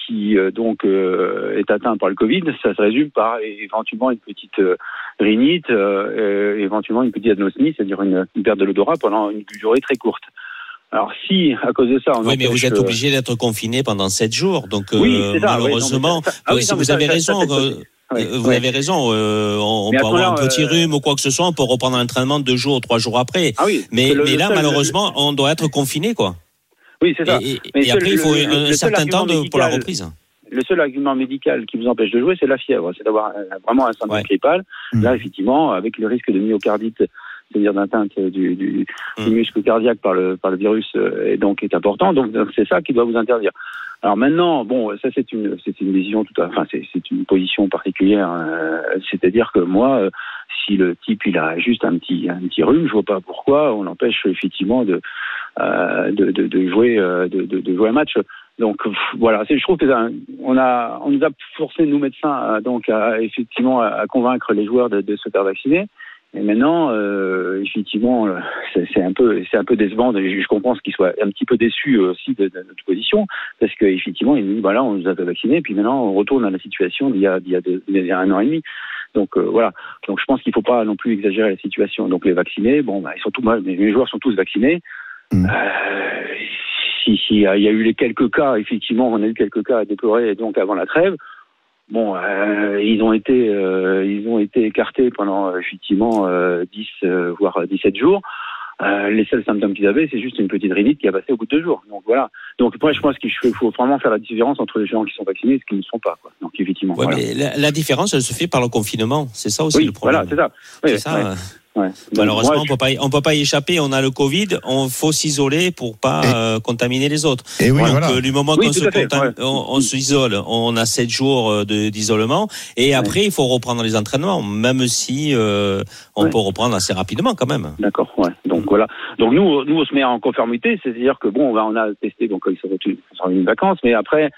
qui euh, donc euh, est atteint par le Covid, ça se résume par éventuellement une petite euh, rhinite, euh, éventuellement une petite anosmie, c'est-à-dire une, une perte de l'odorat pendant une durée très courte. Alors si, à cause de ça, on oui, mais vous êtes euh... obligé d'être confiné pendant sept jours, donc euh, oui, c'est ça, malheureusement, oui, non, ah, oui, si non, vous ça, avez ça, raison. ça, ça, euh, Oui, vous oui. avez raison, euh, on mais peut avoir là, un petit euh... rhume ou quoi que ce soit, on peut reprendre l'entraînement deux jours, trois jours après. Ah oui, mais le, mais le là, seul, malheureusement, le... on doit être confiné, quoi. Oui, c'est ça. Et, et, mais et seul, après, il faut le, un le certain temps de, médical, pour la reprise. Le seul argument médical qui vous empêche de jouer, c'est la fièvre. C'est d'avoir vraiment un syndrome ouais. grippal. Mmh. Là, effectivement, avec le risque de myocardite, c'est-à-dire d'atteinte du, du, mmh. du muscle cardiaque par le, par le virus, euh, et donc est important. Donc, c'est ça qui doit vous interdire. Alors maintenant, bon, ça c'est une, c'est une décision tout à, enfin c'est, c'est une position particulière. Euh, c'est-à-dire que moi, euh, si le type il a juste un petit, un petit rhume, je vois pas pourquoi on l'empêche effectivement de, euh, de, de, de jouer, euh, de, de, de jouer un match. Donc voilà, c'est, je trouve que ça, on a, on nous a forcé nous médecins à, donc à, effectivement à, à convaincre les joueurs de, de se faire vacciner. Et maintenant, euh, effectivement, c'est, c'est un peu, c'est un peu décevant. Je, je comprends ce qu'ils soient un petit peu déçus aussi de, de notre position, parce que effectivement, ils nous disent, voilà, on nous a vaccinés, puis maintenant, on retourne à la situation d'il y a, d'il y a, de, d'il y a un an et demi. Donc euh, voilà. Donc je pense qu'il ne faut pas non plus exagérer la situation. Donc les vaccinés, bon, bah, ils sont tous, les joueurs sont tous vaccinés. Mmh. Euh, si, si, il y a eu les quelques cas, effectivement, on a eu quelques cas à déplorer, donc avant la trêve. Bon, euh, ils ont été, euh, ils ont été écartés pendant effectivement euh, dix, euh, voire dix-sept jours. Euh, les seuls symptômes qu'ils avaient, c'est juste une petite rhinite qui a passé au bout de deux jours. Donc voilà. Donc moi, je pense qu'il faut vraiment faire la différence entre les gens qui sont vaccinés et ceux qui ne sont pas, quoi. Donc effectivement. Ouais, voilà. mais la, la différence, elle se fait par le confinement. C'est ça aussi oui, le problème. Voilà, c'est ça. Oui, c'est ça. Ouais. Ouais. Malheureusement, moi, on peut pas, on peut pas y échapper. On a le Covid, on faut s'isoler pour pas et, euh, contaminer les autres. Et oui, donc, voilà. euh, du moment oui, qu'on se fait, contam- ouais. on, on s'isole, on a sept jours de, d'isolement, et après, ouais. il faut reprendre les entraînements, même si euh, on ouais. peut reprendre assez rapidement quand même. D'accord. Ouais. Donc mmh. voilà. Donc nous, nous, on se met en conformité, c'est-à-dire que bon, on, va, on a testé, donc ils sont revenus de vacances, mais après.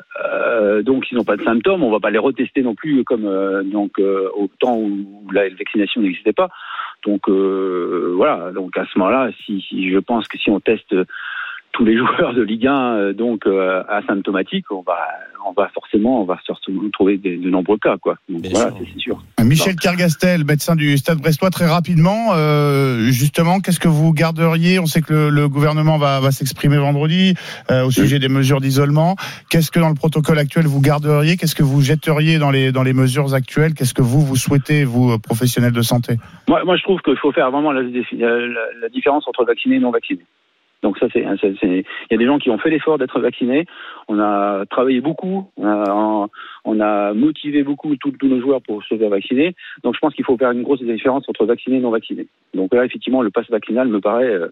Euh, donc ils n'ont pas de symptômes, on va pas les retester non plus comme euh, donc euh, au temps où la vaccination n'existait pas. Donc euh, voilà, donc à ce moment-là, si, si je pense que si on teste tous les joueurs de Ligue un euh, donc euh, asymptomatiques, on va on va forcément on va forcément trouver des, de nombreux cas, quoi. Donc, voilà, c'est, c'est sûr. Michel Kergastel, médecin du Stade Brestois, très rapidement, euh, justement, qu'est-ce que vous garderiez ? On sait que le, le gouvernement va, va s'exprimer vendredi euh, au sujet oui. des mesures d'isolement. Qu'est-ce que dans le protocole actuel vous garderiez ? Qu'est-ce que vous jetteriez dans les dans les mesures actuelles ? Qu'est-ce que vous vous souhaitez, vous professionnels de santé ? Moi, moi, je trouve qu'il faut faire vraiment la, la, la différence entre vaccinés et non vaccinés. Donc ça, c'est, c'est, c'est, il y a des gens qui ont fait l'effort d'être vaccinés. On a travaillé beaucoup, on a, on a motivé beaucoup tous, tous nos joueurs pour se faire vacciner. Donc je pense qu'il faut faire une grosse différence entre vaccinés et non vaccinés. Donc là, effectivement, le pass vaccinal me paraît, euh,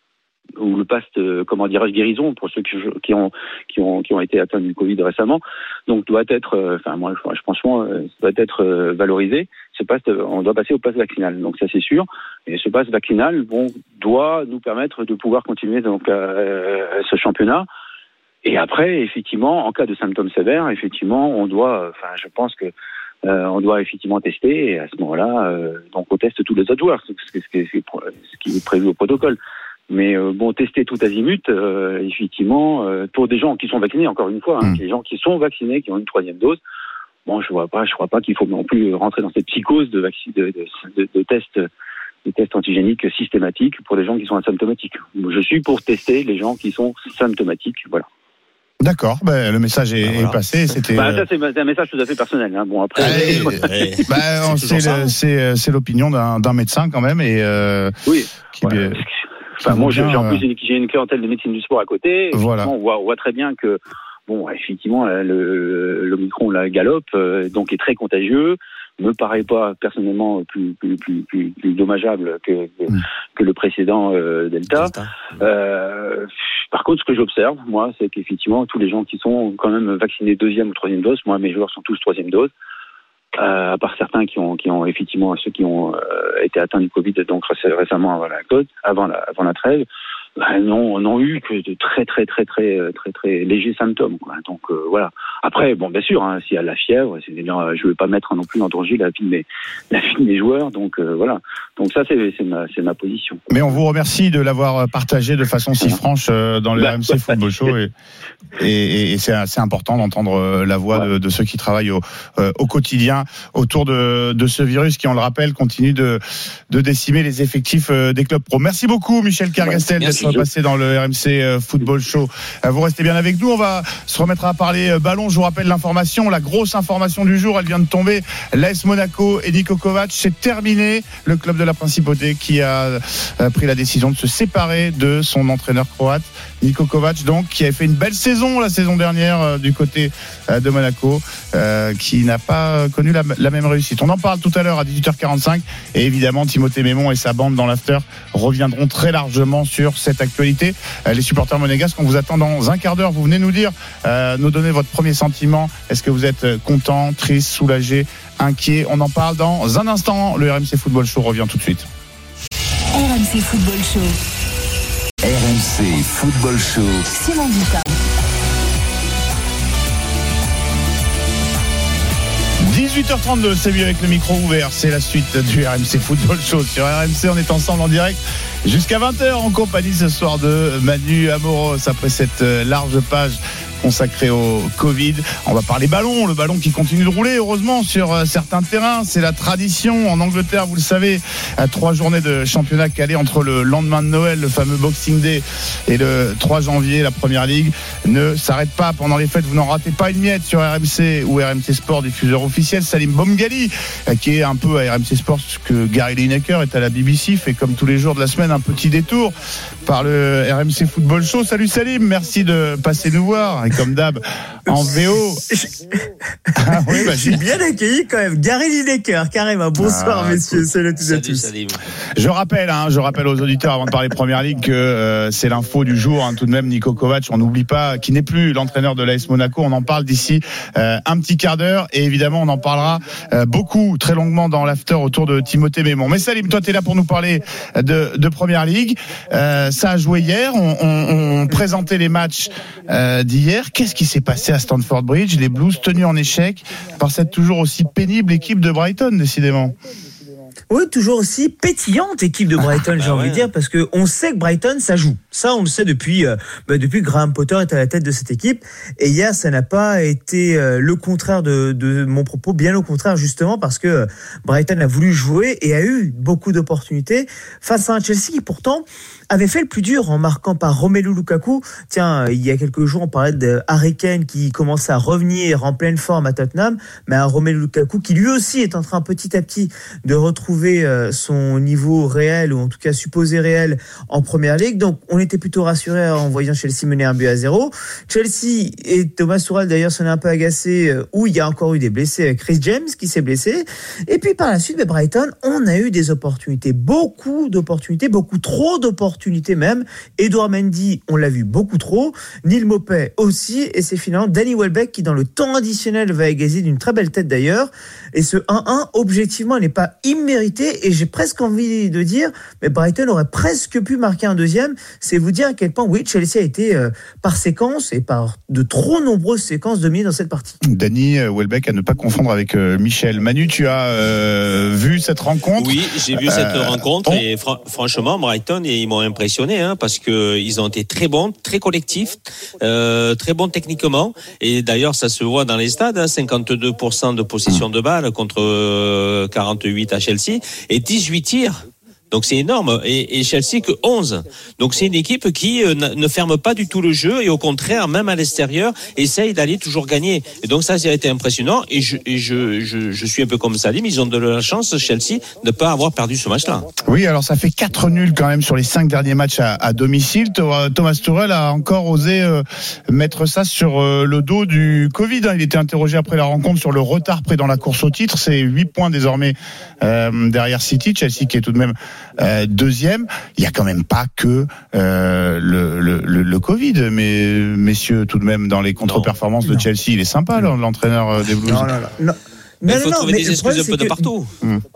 ou le pass, euh, comment dirais-je, guérison pour ceux qui, qui ont, qui ont, qui ont été atteints du Covid récemment. Donc doit être, euh, enfin moi, je, franchement, euh, doit être euh, valorisé. Ce pass, on doit passer au pass vaccinal, donc ça c'est sûr. Et ce pass vaccinal, bon, doit nous permettre de pouvoir continuer donc euh, ce championnat. Et après, effectivement, en cas de symptômes sévères, effectivement, on doit, enfin, je pense que euh, on doit effectivement tester. Et à ce moment-là, euh, donc on teste tous les autres joueurs, ce, ce, ce, ce qui est prévu au protocole. Mais euh, bon, tester tout azimut, euh, effectivement, euh, pour des gens qui sont vaccinés, encore une fois, hein, mmh. les gens qui sont vaccinés, qui ont une troisième dose. Bon, je vois pas, je crois pas qu'il faut non plus rentrer dans cette psychose de, vaccin, de, de, de, de tests, de tests antigéniques systématiques pour les gens qui sont asymptomatiques. Je suis pour tester les gens qui sont symptomatiques, voilà. D'accord, ben, le message est, ah, voilà. est passé. C'était. Bah, ça c'est un message tout à fait personnel. Hein. Bon après. Allez, allez. Bah, c'est, c'est, le, c'est, c'est l'opinion d'un, d'un médecin quand même et. Euh, oui. Qui, voilà. euh, enfin, moi, j'ai, en plus j'ai une clientèle de médecine du sport à côté. Voilà. On voit, on voit très bien que. Bon, effectivement, le, l'Omicron, la galope, euh, donc est très contagieux. Me paraît pas personnellement plus plus plus plus, plus dommageable que que, mmh. que le précédent euh, Delta. Delta. Euh, par contre, ce que j'observe, moi, c'est qu'effectivement, tous les gens qui sont quand même vaccinés deuxième ou troisième dose, moi, mes joueurs sont tous troisième dose. Euh, à part certains qui ont qui ont effectivement ceux qui ont euh, été atteints du Covid donc récemment avant la cause, avant la avant la trêve. bah, non, n'ont eu que de très très très très très très légers symptômes, quoi. Donc euh, voilà. Après, bon, bien sûr, hein, s'il y a de la fièvre, c'est, je ne veux pas mettre non plus en danger la vie de mes, la vie de mes joueurs. Donc euh, voilà. Donc ça, c'est, c'est ma, c'est ma position. Mais on vous remercie de l'avoir partagé de façon si franche euh, dans le bah, R M C Football Show et, et, et c'est assez important d'entendre la voix ouais. de, de ceux qui travaillent au, euh, au quotidien autour de, de ce virus qui, on le rappelle, continue de, de décimer les effectifs des clubs pro. Merci beaucoup, Michel Kergastel, d'être passé dans le R M C Football Show. Vous restez bien avec nous. On va se remettre à parler ballon. Je vous rappelle l'information, la grosse information du jour, elle vient de tomber. L'A S Monaco et Niko Kovac, c'est terminé. Le club de la Principauté qui a pris la décision de se séparer de son entraîneur croate, Niko Kovac, donc, qui avait fait une belle saison la saison dernière euh, du côté euh, de Monaco, euh, qui n'a pas connu la, la même réussite. On en parle tout à l'heure à dix-huit heures quarante-cinq et évidemment Timothée Mémon et sa bande dans l'after reviendront très largement sur cette actualité. Euh, les supporters monégasques, on vous attend dans un quart d'heure. Vous venez nous dire, euh, nous donner votre premier sentiment. Est-ce que vous êtes content, triste, soulagé, inquiet? On en parle dans un instant. Le R M C Football Show revient tout de suite. R M C Football Show. R M C Football Show. Simon Dutin. dix-huit heures trente-deux, c'est lui avec le micro ouvert. C'est la suite du R M C Football Show. Sur R M C, on est ensemble en direct jusqu'à vingt heures en compagnie ce soir de Manu Amoros. Après cette large page consacré au Covid. On va parler ballon, le ballon qui continue de rouler, heureusement, sur certains terrains. C'est la tradition. En Angleterre, vous le savez, à trois journées de championnat calées entre le lendemain de Noël, le fameux Boxing Day, et le trois janvier, la Première Ligue ne s'arrête pas pendant les fêtes. Vous n'en ratez pas une miette sur R M C ou R M C Sport, diffuseur officiel. Salim Bomgali, qui est un peu à R M C Sport ce que Gary Lineker est à la B B C, fait comme tous les jours de la semaine un petit détour par le R M C Football Show. Salut Salim, merci de passer nous voir. Et comme d'hab, en V O. Ah oui, bah, j'ai bien accueilli quand même. Gary Lineker, carrément. Bonsoir, ah, messieurs. Salut à tous. Salut, salut. Je rappelle, hein, je rappelle aux auditeurs avant de parler Première Ligue que euh, c'est l'info du jour. Hein, tout de même, Niko Kovac, on n'oublie pas, qui n'est plus l'entraîneur de l'A S Monaco. On en parle d'ici euh, un petit quart d'heure. Et évidemment, on en parlera euh, beaucoup, très longuement dans l'after autour de Timothée Mémon. Mais Salim, toi, tu es là pour nous parler de, de Première Ligue. Euh, ça a joué hier. On, on, on présentait les matchs euh, d'hier. Qu'est-ce qui s'est passé à Stamford Bridge? Les Blues tenus en échec par cette toujours aussi pénible équipe de Brighton, décidément. Oui, toujours aussi pétillante équipe de Brighton, ah, j'ai bah envie ouais. de dire, parce que on sait que Brighton, ça joue. Ça, on le sait depuis, euh, bah, depuis que Graham Potter est à la tête de cette équipe. Et hier, ça n'a pas été euh, le contraire de, de mon propos, bien au contraire, justement, parce que euh, Brighton a voulu jouer et a eu beaucoup d'opportunités face à un Chelsea qui, pourtant, avait fait le plus dur en marquant par Romelu Lukaku. Tiens, il y a quelques jours, on parlait de Harry Kane qui commençait à revenir en pleine forme à Tottenham, mais un Romelu Lukaku qui lui aussi est en train petit à petit de retrouver son niveau réel, ou en tout cas supposé réel, en Première Ligue. Donc on était plutôt rassurés en voyant Chelsea mener un but à zéro. Chelsea, et Thomas Tuchel d'ailleurs s'en est un peu agacé, où il y a encore eu des blessés, Chris James qui s'est blessé. Et puis par la suite, Brighton, on a eu des opportunités, beaucoup d'opportunités, beaucoup trop d'opportunités même. Edouard Mendy, on l'a vu beaucoup trop. Neil Maupay aussi. Et c'est finalement Danny Welbeck qui, dans le temps additionnel, va égayer d'une très belle tête d'ailleurs. Et ce un un, objectivement, n'est pas immérité. Et j'ai presque envie de dire, mais Brighton aurait presque pu marquer un deuxième. C'est vous dire à quel point, oui, Chelsea a été euh, par séquence et par de trop nombreuses séquences dominées dans cette partie. Danny Welbeck, à ne pas confondre avec euh, Michel. Manu, tu as euh, vu cette rencontre? Oui, j'ai vu euh, cette rencontre. On... Et fr- franchement, Brighton, ils m'ont impressionné, hein, parce que ils ont été très bons, très collectifs, euh, très bons techniquement. Et d'ailleurs, ça se voit dans les stades, hein, cinquante-deux pour cent de possession de balle contre euh, quarante-huit à Chelsea et dix-huit tirs. Donc c'est énorme, et, et Chelsea que onze. Donc c'est une équipe qui euh, ne ferme pas du tout le jeu, et au contraire, même à l'extérieur, essaye d'aller toujours gagner. Et donc ça, ça a été impressionnant, et je, et je, je, je suis un peu comme Salim, ils ont de la chance, Chelsea, de ne pas avoir perdu ce match-là. Oui, alors ça fait quatre nuls quand même sur les cinq derniers matchs à, à domicile. Thomas Tuchel a encore osé euh, mettre ça sur euh, le dos du Covid. Il était interrogé après la rencontre sur le retard pris dans la course au titre. C'est huit points désormais euh, derrière City, Chelsea qui est tout de même Euh, deuxième. Il y a quand même pas que euh, le, le, le, le Covid, mais messieurs, tout de même, dans les contre-performances non. de Chelsea, il est sympa, l'entraîneur des Blues. Non, non, non. non. Mais il non, faut non, trouver mais des excuses un peu de partout. Hum.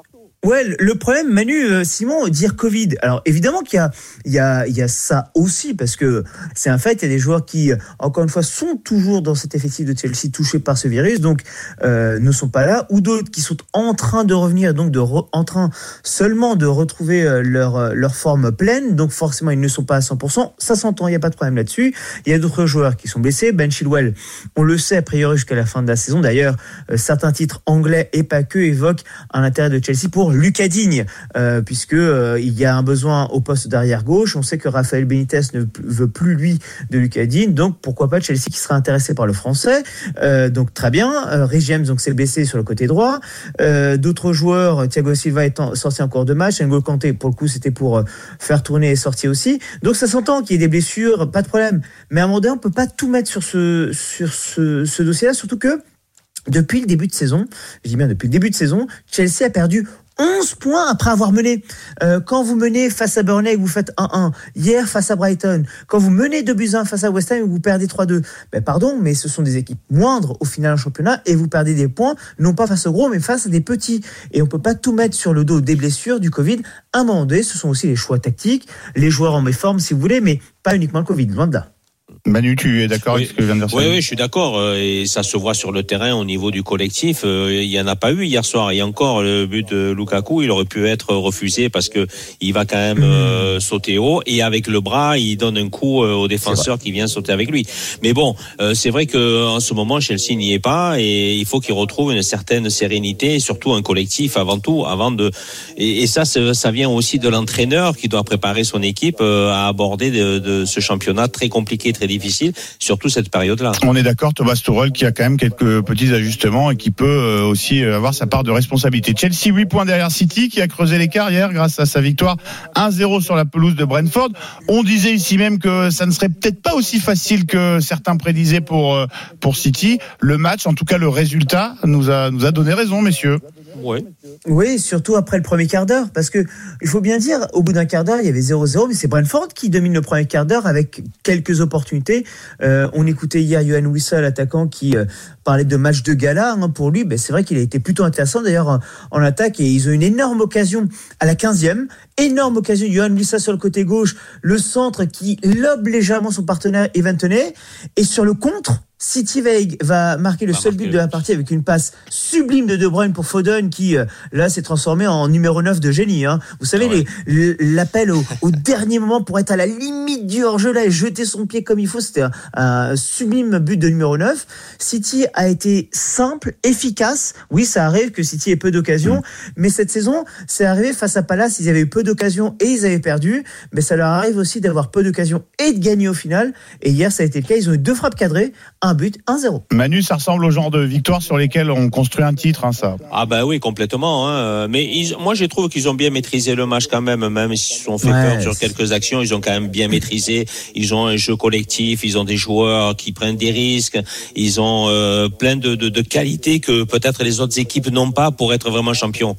Ouais, le problème, Manu, euh, Simon, dire Covid. Alors évidemment qu'il y a, il y a, il y a ça aussi parce que c'est un fait. Il y a des joueurs qui, encore une fois, sont toujours dans cet effectif de Chelsea touchés par ce virus, donc euh, ne sont pas là, ou d'autres qui sont en train de revenir, donc de re, en train seulement de retrouver leur leur forme pleine. Donc forcément, ils ne sont pas à cent pour cent. Ça s'entend, il n'y a pas de problème là-dessus. Il y a d'autres joueurs qui sont blessés. Ben Chilwell, on le sait a priori jusqu'à la fin de la saison. D'ailleurs, euh, certains titres anglais et pas que évoquent un intérêt de Chelsea pour Lucas Digne, euh, puisque euh, il y a un besoin au poste d'arrière gauche. On sait que Rafael Benitez ne veut plus lui de Lucas Digne, donc pourquoi pas Chelsea qui sera intéressé par le Français. Euh, donc très bien. Euh, Reece James donc c'est blessé sur le côté droit. Euh, d'autres joueurs, Thiago Silva étant sorti en cours de match, N'Golo Kanté pour le coup c'était pour euh, faire tourner et sortir aussi. Donc ça s'entend qu'il y ait des blessures, pas de problème. Mais à un moment donné, on peut pas tout mettre sur ce sur ce, ce dossier-là, surtout que depuis le début de saison, je dis bien depuis le début de saison, Chelsea a perdu onze points après avoir mené. Euh, quand vous menez face à Burnley et que vous faites un un, hier face à Brighton, quand vous menez deux buts à un face à West Ham et que vous perdez trois deux, ben pardon, mais ce sont des équipes moindres au final en championnat et vous perdez des points, non pas face aux gros, mais face à des petits. Et on peut pas tout mettre sur le dos des blessures, du Covid. À un moment donné, ce sont aussi les choix tactiques, les joueurs en méforme si vous voulez, mais pas uniquement le Covid, loin de là. Manu, tu es d'accord oui. avec ce que je viens de dire? Oui, oui, je suis d'accord. Et ça se voit sur le terrain au niveau du collectif. Il n'y en a pas eu hier soir. Et encore, le but de Lukaku, il aurait pu être refusé parce que il va quand même mmh. euh, sauter haut. Et avec le bras, il donne un coup au défenseur qui vient sauter avec lui. Mais bon, euh, c'est vrai qu'en ce moment, Chelsea n'y est pas. Et il faut qu'il retrouve une certaine sérénité, et surtout un collectif avant tout. avant de. Et, et ça, ça vient aussi de l'entraîneur qui doit préparer son équipe à aborder de, de ce championnat très compliqué, très difficile, surtout cette période-là. On est d'accord, Thomas Tuchel qui a quand même quelques petits ajustements et qui peut aussi avoir sa part de responsabilité. Chelsea huit points derrière City qui a creusé l'écart hier grâce à sa victoire un zéro sur la pelouse de Brentford. On disait ici même que ça ne serait peut-être pas aussi facile que certains prédisaient pour pour City. Le match, en tout cas le résultat, nous a nous a donné raison, messieurs. Ouais. Oui, surtout après le premier quart d'heure, parce que il faut bien dire, au bout d'un quart d'heure, il y avait zéro zéro, mais c'est Brentford qui domine le premier quart d'heure avec quelques opportunités. Euh, on écoutait hier Yohan Wissa, l'attaquant, qui euh, parlait de match de gala. Hein, pour lui, ben, c'est vrai qu'il a été plutôt intéressant d'ailleurs en, en attaque, et ils ont une énorme occasion à la quinzième. Énorme occasion, Yohan Wissa sur le côté gauche, le centre qui lobe légèrement son partenaire Evan Toney, et sur le contre, City va, va marquer le va seul marquer but de la partie avec une passe sublime de De Bruyne pour Foden qui, euh, là, s'est transformé en numéro neuf de génie. Hein. Vous savez, ah ouais. les, l'appel au, au dernier moment pour être à la limite du hors-jeu là et jeter son pied comme il faut, c'était un, un sublime but de numéro neuf. City a été simple, efficace. Oui, ça arrive que City ait peu d'occasions, mmh. mais cette saison, c'est arrivé face à Palace, ils avaient eu peu d'occasions et ils avaient perdu, mais ça leur arrive aussi d'avoir peu d'occasions et de gagner au final. Et hier, ça a été le cas. Ils ont eu deux frappes cadrées, un but, un zéro. Manu, ça ressemble au genre de victoire sur lesquelles on construit un titre, hein, ça. Ah bah oui, complètement. Hein. Mais ils, moi, je trouve qu'ils ont bien maîtrisé le match quand même, même s'ils se sont fait ouais, peur sur quelques actions, ils ont quand même bien maîtrisé. Ils ont un jeu collectif, ils ont des joueurs qui prennent des risques, ils ont euh, plein de, de, de qualités que peut-être les autres équipes n'ont pas pour être vraiment champions.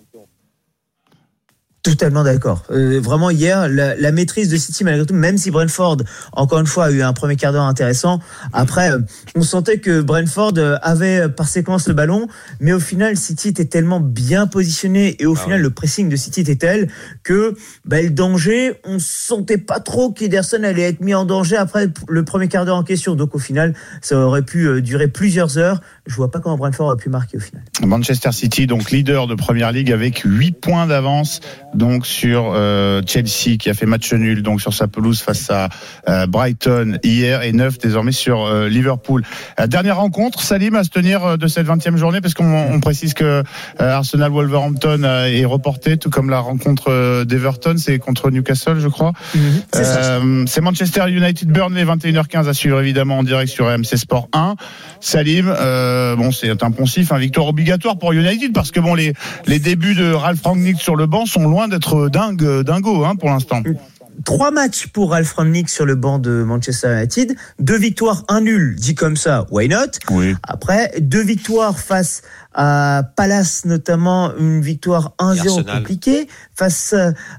Totalement d'accord. Euh, vraiment hier, la, la maîtrise de City malgré tout, même si Brentford, encore une fois, a eu un premier quart d'heure intéressant. Après, euh, on sentait que Brentford avait par séquence le ballon, mais au final, City était tellement bien positionné et au ah final, ouais. le pressing de City était tel que bah, le danger, on sentait pas trop qu'Ederson allait être mis en danger après le premier quart d'heure en question. Donc au final, ça aurait pu durer plusieurs heures. Je vois pas comment Brentford aurait pu marquer au final. Manchester City, donc leader de Première Ligue avec huit points d'avance. Donc sur euh, Chelsea qui a fait match nul donc sur sa pelouse face à euh, Brighton hier et neuf désormais sur euh, Liverpool. Euh, dernière rencontre, Salim, à se tenir euh, de cette vingtième journée parce qu'on on précise que euh, Arsenal Wolverhampton euh, est reporté tout comme la rencontre euh, d'Everton, c'est contre Newcastle je crois. Mmh, c'est, euh, c'est Manchester United Burnley vingt et une heures quinze à suivre évidemment en direct sur R M C Sport un. Salim, euh, bon c'est un poncif, un victoire obligatoire pour United parce que bon les les débuts de Ralph Rangnick sur le banc sont loin d'être dingue, dingo hein, pour l'instant. Trois matchs pour Ralf Rangnick sur le banc de Manchester United. Deux victoires, un nul. Dit comme ça, why not? Oui. Après, deux victoires face à Palace, notamment une victoire un zéro compliquée. Face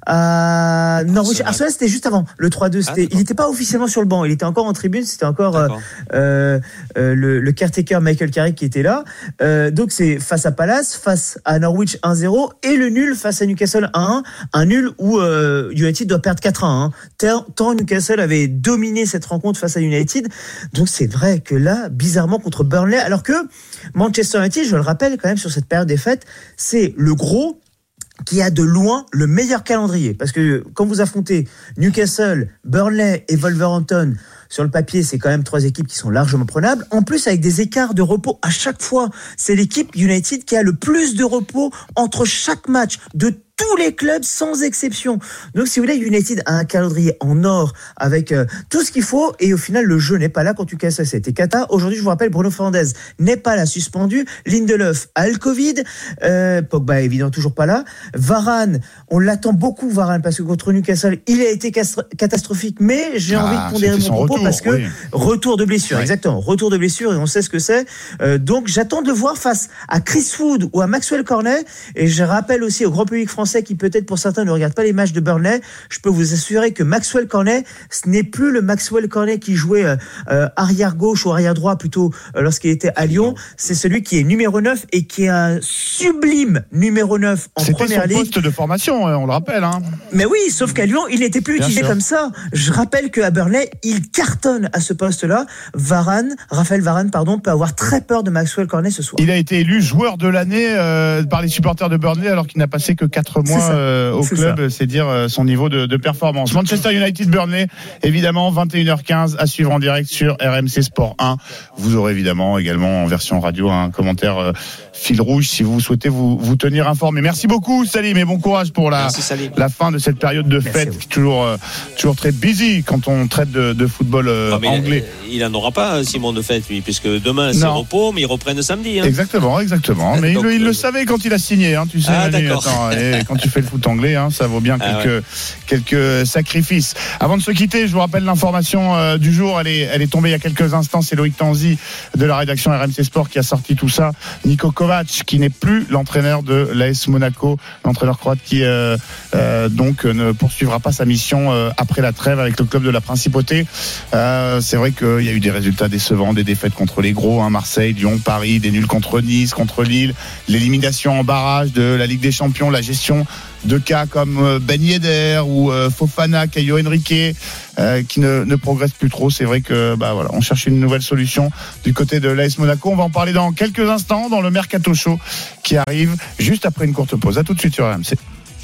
à Norwich. Arsenal, Arsenal c'était juste avant. Le trois deux, c'était, ah, il n'était pas officiellement sur le banc. Il était encore en tribune. C'était encore euh, euh, le, le caretaker Michael Carrick qui était là. Euh, donc c'est face à Palace, face à Norwich un zéro et le nul face à Newcastle un un. Un nul où euh, United doit perdre quatre un. Hein. Tant, tant Newcastle avait dominé cette rencontre face à United. Donc c'est vrai que là, bizarrement contre Burnley, alors que Manchester United, je le rappelle quand même sur cette période des fêtes, c'est le gros qui a de loin le meilleur calendrier. Parce que quand vous affrontez Newcastle, Burnley et Wolverhampton, sur le papier, c'est quand même trois équipes qui sont largement prenables. En plus, avec des écarts de repos à chaque fois. C'est l'équipe United qui a le plus de repos entre chaque match de tous les clubs sans exception. Donc si vous voulez, United a un calendrier en or avec euh, tout ce qu'il faut et au final le jeu n'est pas là quand tu casses. C'était Kata. Aujourd'hui, je vous rappelle, Bruno Fernandes n'est pas là, suspendu. Lindelof a le Covid. Euh, Pogba évidemment toujours pas là. Varane, on l'attend beaucoup Varane parce que contre Newcastle, il a été catastrophique. Mais j'ai ah, envie de pondérer mon propos retour, parce que oui. retour de blessure, oui. exactement, retour de blessure et on sait ce que c'est. Euh, donc j'attends de le voir face à Chris Wood ou à Maxwell Cornet. Et je rappelle aussi au grand public français qui peut-être pour certains ne regardent pas les matchs de Burnley, je peux vous assurer que Maxwell Cornet, ce n'est plus le Maxwell Cornet qui jouait euh, arrière gauche ou arrière droit plutôt euh, lorsqu'il était à Lyon, c'est celui qui est numéro neuf et qui est un sublime numéro neuf en C'était première ligue. C'était son poste de formation, on le rappelle. Hein. Mais oui, sauf qu'à Lyon, il n'était plus Bien utilisé sûr. comme ça. Je rappelle qu'à Burnley, il cartonne à ce poste-là. Varane, Raphaël Varane, pardon, peut avoir très peur de Maxwell Cornet ce soir. Il a été élu joueur de l'année euh, par les supporters de Burnley alors qu'il n'a passé que quatre mois euh, au c'est club, ça. c'est dire euh, son niveau de, de performance. Manchester United Burnley, évidemment, vingt et une heures quinze à suivre en direct sur R M C Sport un. Vous aurez évidemment également en version radio un commentaire euh, fil rouge si vous souhaitez vous, vous tenir informé. Merci beaucoup Salim et bon courage pour la, Merci, la fin de cette période de fête. Toujours, euh, toujours très busy quand on traite de, de football euh, non, anglais. Il n'en aura pas Simon de fête lui, puisque demain c'est non. repos, mais ils reprennent samedi. Hein. Exactement, exactement. Mais Donc, il, il euh... le savait quand il a signé, hein, tu sais. Ah, Manu, attends, et quand tu fais le foot anglais, hein, ça vaut bien quelques, ah, ouais. quelques sacrifices. Avant de se quitter, je vous rappelle l'information euh, du jour. Elle est, elle est tombée il y a quelques instants. C'est Loïc Tanzi de la rédaction R M C Sport qui a sorti tout ça. Niko Kovac, qui n'est plus l'entraîneur de l'A S Monaco, l'entraîneur croate qui euh, euh, donc ne poursuivra pas sa mission euh, après la trêve avec le club de la Principauté. Euh, c'est vrai qu'il y a eu des résultats décevants, des défaites contre les gros, hein, Marseille, Lyon, Paris, des nuls contre Nice, contre Lille, l'élimination en barrage de la Ligue des Champions, la gestion de cas comme Ben Yedder ou euh, Fofana, Caio Henrique euh, qui ne, ne progressent plus trop. C'est vrai que bah voilà, on cherche une nouvelle solution du côté de l'A S Monaco. On va en parler dans quelques instants dans le Mercato Show qui arrive juste après une courte pause. À tout de suite sur R M C.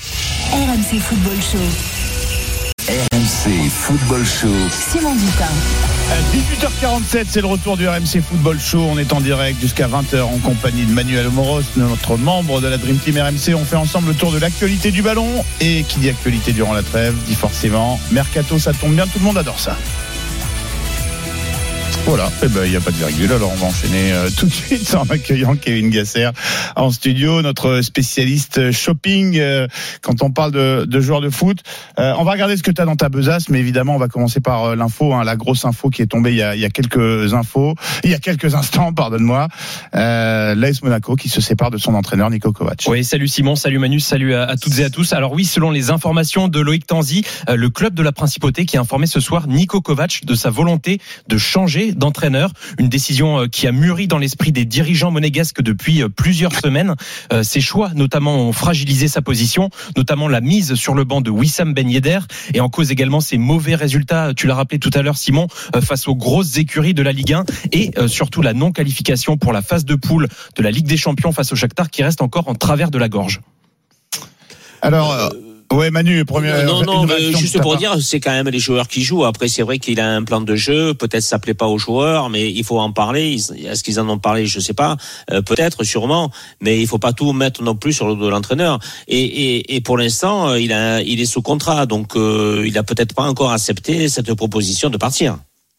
R M C Football Show. R M C Football Show. Simon Dutin. dix-huit heures quarante-sept, c'est le retour du R M C Football Show. On est en direct jusqu'à vingt heures en compagnie de Manuel Moros, notre membre de la Dream Team R M C. On fait ensemble le tour de l'actualité du ballon. Et qui dit actualité durant la trêve, dit forcément Mercato, ça tombe bien, tout le monde adore ça. Voilà, et ben il n'y a pas de virgule, alors on va enchaîner euh, tout de suite en accueillant Kevin Gasser en studio, notre spécialiste shopping euh, quand on parle de, de joueurs de foot. Euh, on va regarder ce que tu as dans ta besace, mais évidemment on va commencer par euh, l'info, hein, la grosse info qui est tombée il y a, il y a quelques infos, il y a quelques instants, pardonne-moi. Euh, L'A S Monaco qui se sépare de son entraîneur Niko Kovac. Oui, salut Simon, salut Manu, salut à, à toutes et à tous. Alors oui, selon les informations de Loïc Tanzi, euh, le club de la Principauté qui a informé ce soir Niko Kovac de sa volonté de changer d'entraîneur, une décision qui a mûri dans l'esprit des dirigeants monégasques depuis plusieurs semaines. Euh, ses choix notamment ont fragilisé sa position, notamment la mise sur le banc de Wissam Ben Yedder et en cause également ses mauvais résultats, tu l'as rappelé tout à l'heure Simon, euh, face aux grosses écuries de la Ligue un et euh, surtout la non-qualification pour la phase de poule de la Ligue des Champions face au Shakhtar qui reste encore en travers de la gorge. Alors... Euh... Ouais, Manu, première. Non, non, mais juste pour dire, c'est quand même les joueurs qui jouent. Après, c'est vrai qu'il a un plan de jeu. Peut-être ça plaît pas aux joueurs, mais il faut en parler. Est-ce qu'ils en ont parlé? Je sais pas. Euh, peut-être, sûrement. Mais il faut pas tout mettre non plus sur le dos de l'entraîneur. Et, et, et pour l'instant, il a, il est sous contrat, donc euh, il a peut-être pas encore accepté cette proposition de partir.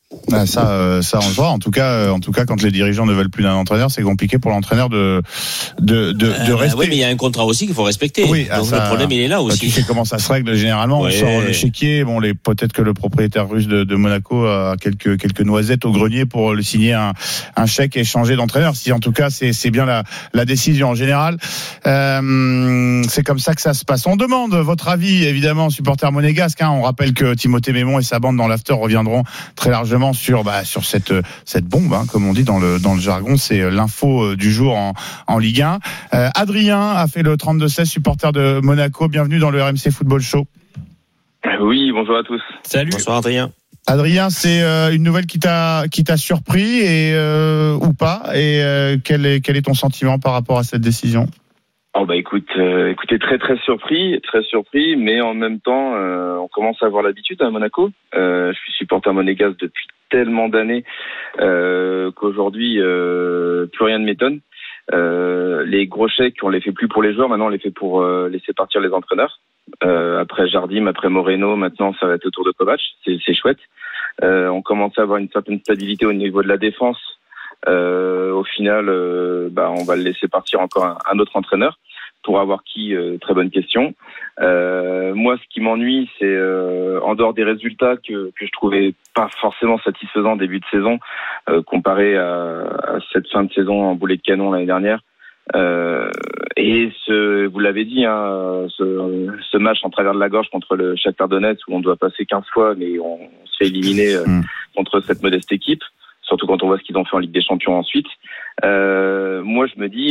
Ah, ça, euh, ça, on le voit. En tout cas, euh, en tout cas, quand les dirigeants ne veulent plus d'un entraîneur, c'est compliqué pour l'entraîneur de de de, euh, de rester. Oui, mais il y a un contrat aussi qu'il faut respecter. Oui, donc ah, ça, le problème il est là aussi. Bah, tu sais comment ça se règle généralement. Ouais. On sort le chéquier. Bon, les peut-être que le propriétaire russe de, de Monaco a quelques quelques noisettes au grenier pour le signer un un chèque et changer d'entraîneur. Si en tout cas c'est c'est bien la la décision en général. Euh, c'est comme ça que ça se passe. On demande votre avis évidemment, supporter monégasque. Hein. On rappelle que Timothée Mémon et sa bande dans l'after reviendront très largement sur bah, sur cette cette bombe, hein, comme on dit dans le dans le jargon, c'est l'info du jour en en Ligue un. Euh, Adrien a fait le trente-deux seize, supporter de Monaco. Bienvenue dans le R M C Football Show. Oui, bonjour à tous. Salut. Bonsoir Adrien. Adrien, c'est euh, une nouvelle qui t'a qui t'a surpris et euh, ou pas, et euh, quel est quel est ton sentiment par rapport à cette décision? Oh bah écoute, euh, écoutez, très très surpris, très surpris, mais en même temps, euh, on commence à avoir l'habitude à Monaco. Euh, je suis supporter monégasque depuis tellement d'années euh, qu'aujourd'hui euh, plus rien ne m'étonne. Euh, les gros chèques, on les fait plus pour les joueurs, maintenant on les fait pour euh, laisser partir les entraîneurs. Euh, après Jardim, après Moreno, maintenant ça va être au tour de Kovac, c'est, c'est chouette. Euh, on commence à avoir une certaine stabilité au niveau de la défense. Euh, au final, euh, bah, on va le laisser partir encore un, un autre entraîneur. Pour avoir qui, euh, très bonne question. Euh, moi, ce qui m'ennuie, c'est euh, en dehors des résultats que, que je trouvais pas forcément satisfaisants en début de saison, euh, comparé à, à cette fin de saison en boulet de canon l'année dernière. Euh, et ce, vous l'avez dit, hein, ce, ce match en travers de la gorge contre le Shakhtar Donetsk où on doit passer quinze fois, mais on, on se fait éliminer euh, contre cette modeste équipe. Surtout quand on voit ce qu'ils ont fait en Ligue des Champions ensuite. Euh, moi, je me dis,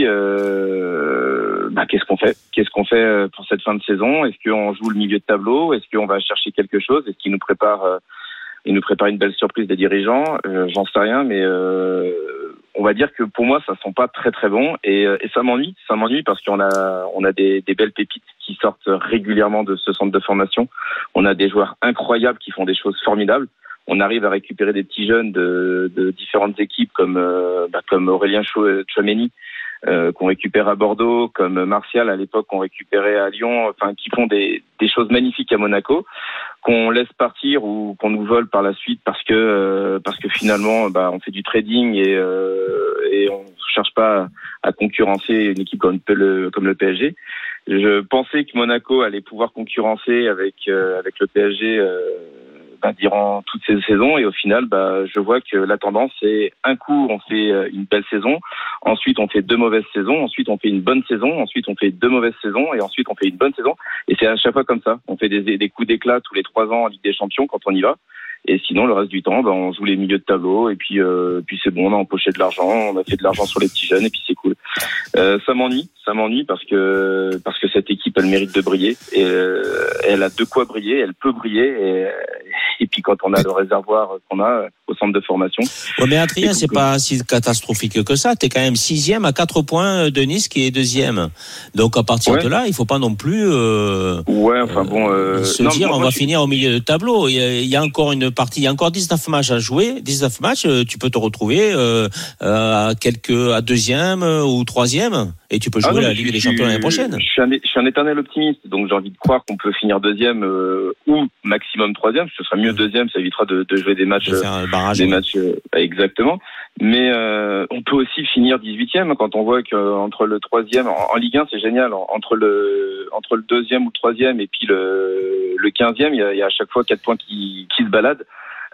euh, bah, qu'est-ce qu'on fait Qu'est-ce qu'on fait pour cette fin de saison? Est-ce qu'on joue le milieu de tableau? Est-ce qu'on va chercher quelque chose? Est-ce qu'ils nous préparent, euh, ils nous préparent une belle surprise des dirigeants? euh, J'en sais rien, mais euh, on va dire que pour moi, ça sent pas très très bon, et, et ça m'ennuie. Ça m'ennuie parce qu'on a, on a des, des belles pépites qui sortent régulièrement de ce centre de formation. On a des joueurs incroyables qui font des choses formidables. On arrive à récupérer des petits jeunes de, de différentes équipes comme euh, bah, comme Aurélien Tchouameni euh, qu'on récupère à Bordeaux, comme Martial à l'époque qu'on récupérait à Lyon, enfin qui font des, des choses magnifiques à Monaco, qu'on laisse partir ou qu'on nous vole par la suite parce que euh, parce que finalement bah, on fait du trading et euh, et on cherche pas à concurrencer une équipe comme le comme le P S G. Je pensais que Monaco allait pouvoir concurrencer avec euh, avec le P S G. Euh, Bah, durant toutes ces saisons, et au final bah, je vois que la tendance c'est un coup on fait une belle saison, ensuite on fait deux mauvaises saisons, ensuite on fait une bonne saison, ensuite on fait deux mauvaises saisons et ensuite on fait une bonne saison, et c'est à chaque fois comme ça. On fait des, des coups d'éclat tous les trois ans en Ligue des Champions quand on y va, et sinon le reste du temps bah, on joue les milieux de tableau, et puis, euh, puis c'est bon, on a empoché de l'argent, on a fait de l'argent sur les petits jeunes, et puis c'est cool. Euh, ça m'ennuie, ça m'ennuie parce que parce que cette équipe elle mérite de briller, et euh, elle a de quoi briller, elle peut briller, et, et puis quand on a le réservoir qu'on a au centre de formation. Ouais, mais Adrien, c'est pas si catastrophique que ça. T'es quand même sixième à quatre points de Nice qui est deuxième. Donc à partir ouais. de là, il faut pas non plus euh, ouais, enfin bon, euh, se non, dire moi, on moi, va je... finir au milieu de tableau. Il y, a, il y a encore une partie, il y a encore dix-neuf matchs à jouer. dix-neuf matchs, tu peux te retrouver euh, à quelques à deuxième ou troisième, et tu peux jouer ah non, la Ligue des Champions l'année prochaine. Je suis, un, je suis un éternel optimiste, donc j'ai envie de croire qu'on peut finir deuxième euh, ou maximum troisième. Ce sera mieux deuxième, ça évitera de, de jouer des matchs, de faire barrage, des ouais. matchs euh, exactement. Mais euh, on peut aussi finir dix-huitième quand on voit qu'entre le troisième en, en Ligue un, c'est génial. Entre le entre le deuxième ou le troisième et puis le le quinzième, il y a, il y a à chaque fois quatre points qui qui se baladent.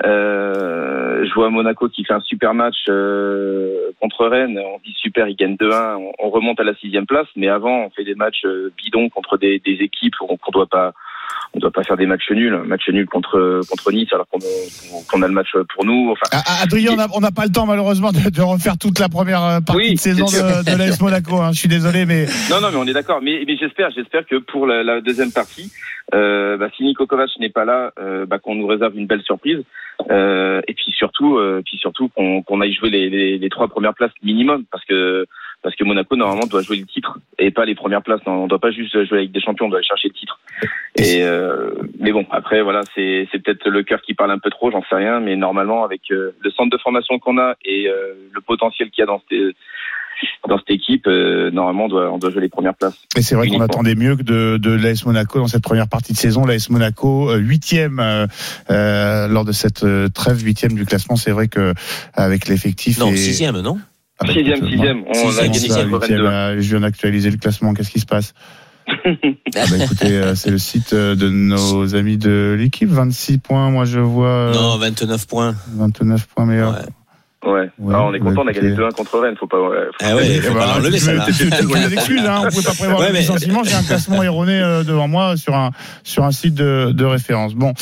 Euh, je vois Monaco qui fait un super match euh, contre Rennes. On dit super, ils gagnent deux un. On, on remonte à la sixième place, mais avant, on fait des matchs euh, bidons contre des, des équipes qu'on ne doit pas. On doit pas faire des matchs nuls, un match nul contre contre Nice alors qu'on, qu'on a le match pour nous. Enfin, ah, Adrien, on n'a pas le temps malheureusement de, de refaire toute la première partie oui, de saison de, de l'A S Monaco. Hein. Je suis désolé, mais non, non, mais on est d'accord. Mais, mais j'espère, j'espère que pour la, la deuxième partie, euh, bah, si Niko Kovac n'est pas là, euh, bah, qu'on nous réserve une belle surprise. Euh, et puis surtout, euh, puis surtout qu'on, qu'on aille jouer les, les, les trois premières places minimum, parce que parce que Monaco normalement doit jouer le titre et pas les premières places. Non, on doit pas juste jouer avec des champions, on doit aller chercher le titre. Et euh, mais bon, après voilà, c'est c'est peut-être le cœur qui parle un peu trop, j'en sais rien, mais normalement avec euh, le centre de formation qu'on a et euh, le potentiel qu'il y a dans ces dans cette équipe, euh, normalement, on doit, on doit jouer les premières places. Et c'est vrai qu'on attendait mieux que de, de l'A S Monaco dans cette première partie de saison. L'A S Monaco, huitième euh, euh, lors de cette euh, trêve, huitième du classement. C'est vrai que avec l'effectif. Non, et... sixième, non ah bah, sixième, écoute, sixième. On sixième, a gagné ça, huitième, euh, je viens d'actualiser le classement. Qu'est-ce qui se passe? Ah bah écoutez, euh, c'est le site de nos amis de l'équipe. vingt-six points, moi je vois. Euh, non, vingt-neuf points. vingt-neuf points meilleurs. Ouais. Ouais. ouais. Alors, on est content, bah, on a gagné deux un contre Rennes, faut pas. Faut ah ouais, il faut pas l'enlever ça. Tu as des excuses, hein. On pouvait pas prévoir ouais, le licenciement. Mais... J'ai un classement erroné euh, devant moi sur un sur un site de, de référence. Bon,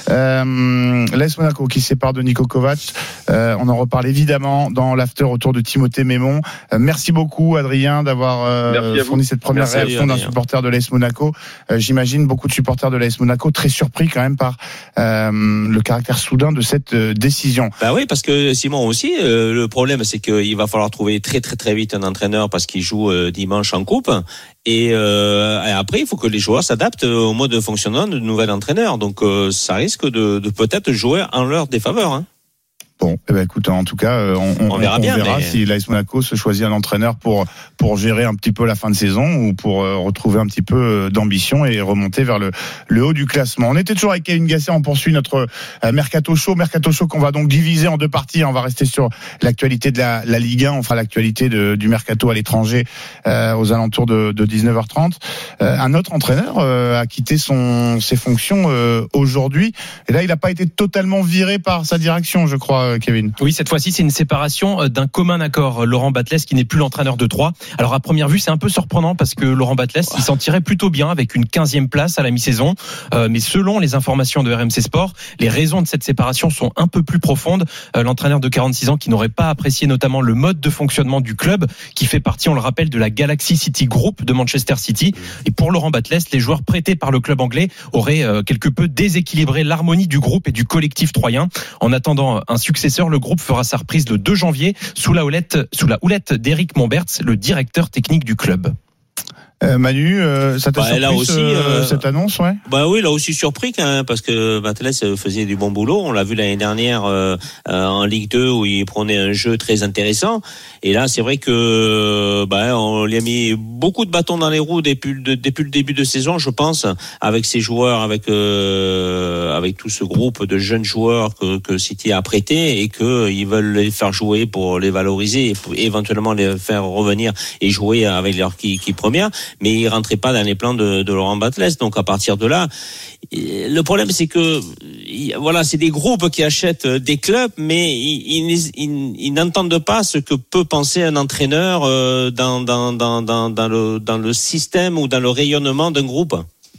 euh, l'A S Monaco qui se sépare de Niko Kovac. Euh, on en reparle évidemment dans l'after autour de Timothée Mémon. Euh, merci beaucoup, Adrien, d'avoir euh, fourni cette première merci réaction d'un supporter de l'A S Monaco. Euh, j'imagine beaucoup de supporters de l'A S Monaco très surpris quand même par euh, le caractère soudain de cette euh, décision. Bah oui, parce que Simon aussi. Euh, le problème, c'est qu'il va falloir trouver très très très vite un entraîneur parce qu'il joue euh, dimanche en coupe. Et, euh, et après, il faut que les joueurs s'adaptent au mode de fonctionnement de nouvel entraîneur. Donc, euh, ça risque de, de peut-être jouer en leur défaveur. Hein. Bon, eh ben écoute, en tout cas, on, on, on verra, on bien, verra mais... si l'A S Monaco se choisit un entraîneur pour pour gérer un petit peu la fin de saison ou pour euh, retrouver un petit peu d'ambition et remonter vers le le haut du classement. On était toujours avec Kevin Gasset, on poursuit notre euh, mercato show, mercato show qu'on va donc diviser en deux parties. On va rester sur l'actualité de la, la Ligue un, on fera l'actualité de, du mercato à l'étranger euh, aux alentours de, de dix-neuf heures trente. Euh, un autre entraîneur euh, a quitté son ses fonctions euh, aujourd'hui, et là il n'a pas été totalement viré par sa direction, je crois. Kevin. Oui, cette fois-ci, c'est une séparation d'un commun accord. Laurent Batles, qui n'est plus l'entraîneur de Troyes. Alors, à première vue, c'est un peu surprenant parce que Laurent Batles, il s'en tirait plutôt bien avec une quinzième place à la mi-saison. Euh, mais selon les informations de R M C Sport, les raisons de cette séparation sont un peu plus profondes. Euh, l'entraîneur de quarante-six ans qui n'aurait pas apprécié notamment le mode de fonctionnement du club, qui fait partie, on le rappelle, de la Galaxy City Group de Manchester City. Et pour Laurent Batles, les joueurs prêtés par le club anglais auraient euh, quelque peu déséquilibré l'harmonie du groupe et du collectif troyen. En attendant un successeur, le groupe fera sa reprise le deux janvier sous la houlette, sous la houlette d'Éric Momberts, le directeur technique du club. Euh, Manu, euh, ça t'a bah, surpris aussi, euh, cette annonce, ouais. Bah oui, là aussi surpris quand même, parce que Batles faisait du bon boulot. On l'a vu l'année dernière euh, en Ligue deux où il prenait un jeu très intéressant. Et là, c'est vrai que bah on lui a mis beaucoup de bâtons dans les roues depuis, de, depuis le début de saison, je pense, avec ses joueurs, avec euh, avec tout ce groupe de jeunes joueurs que, que City a prêté et que ils veulent les faire jouer pour les valoriser et pour éventuellement les faire revenir et jouer avec leur qui, qui première. Mais il rentrait pas dans les plans de, de Laurent Batles. Donc à partir de là, le problème c'est que voilà, c'est des groupes qui achètent des clubs, mais ils, ils, ils, ils n'entendent pas ce que peut penser un entraîneur dans, dans, dans, dans, dans, le, dans le système ou dans le rayonnement d'un groupe.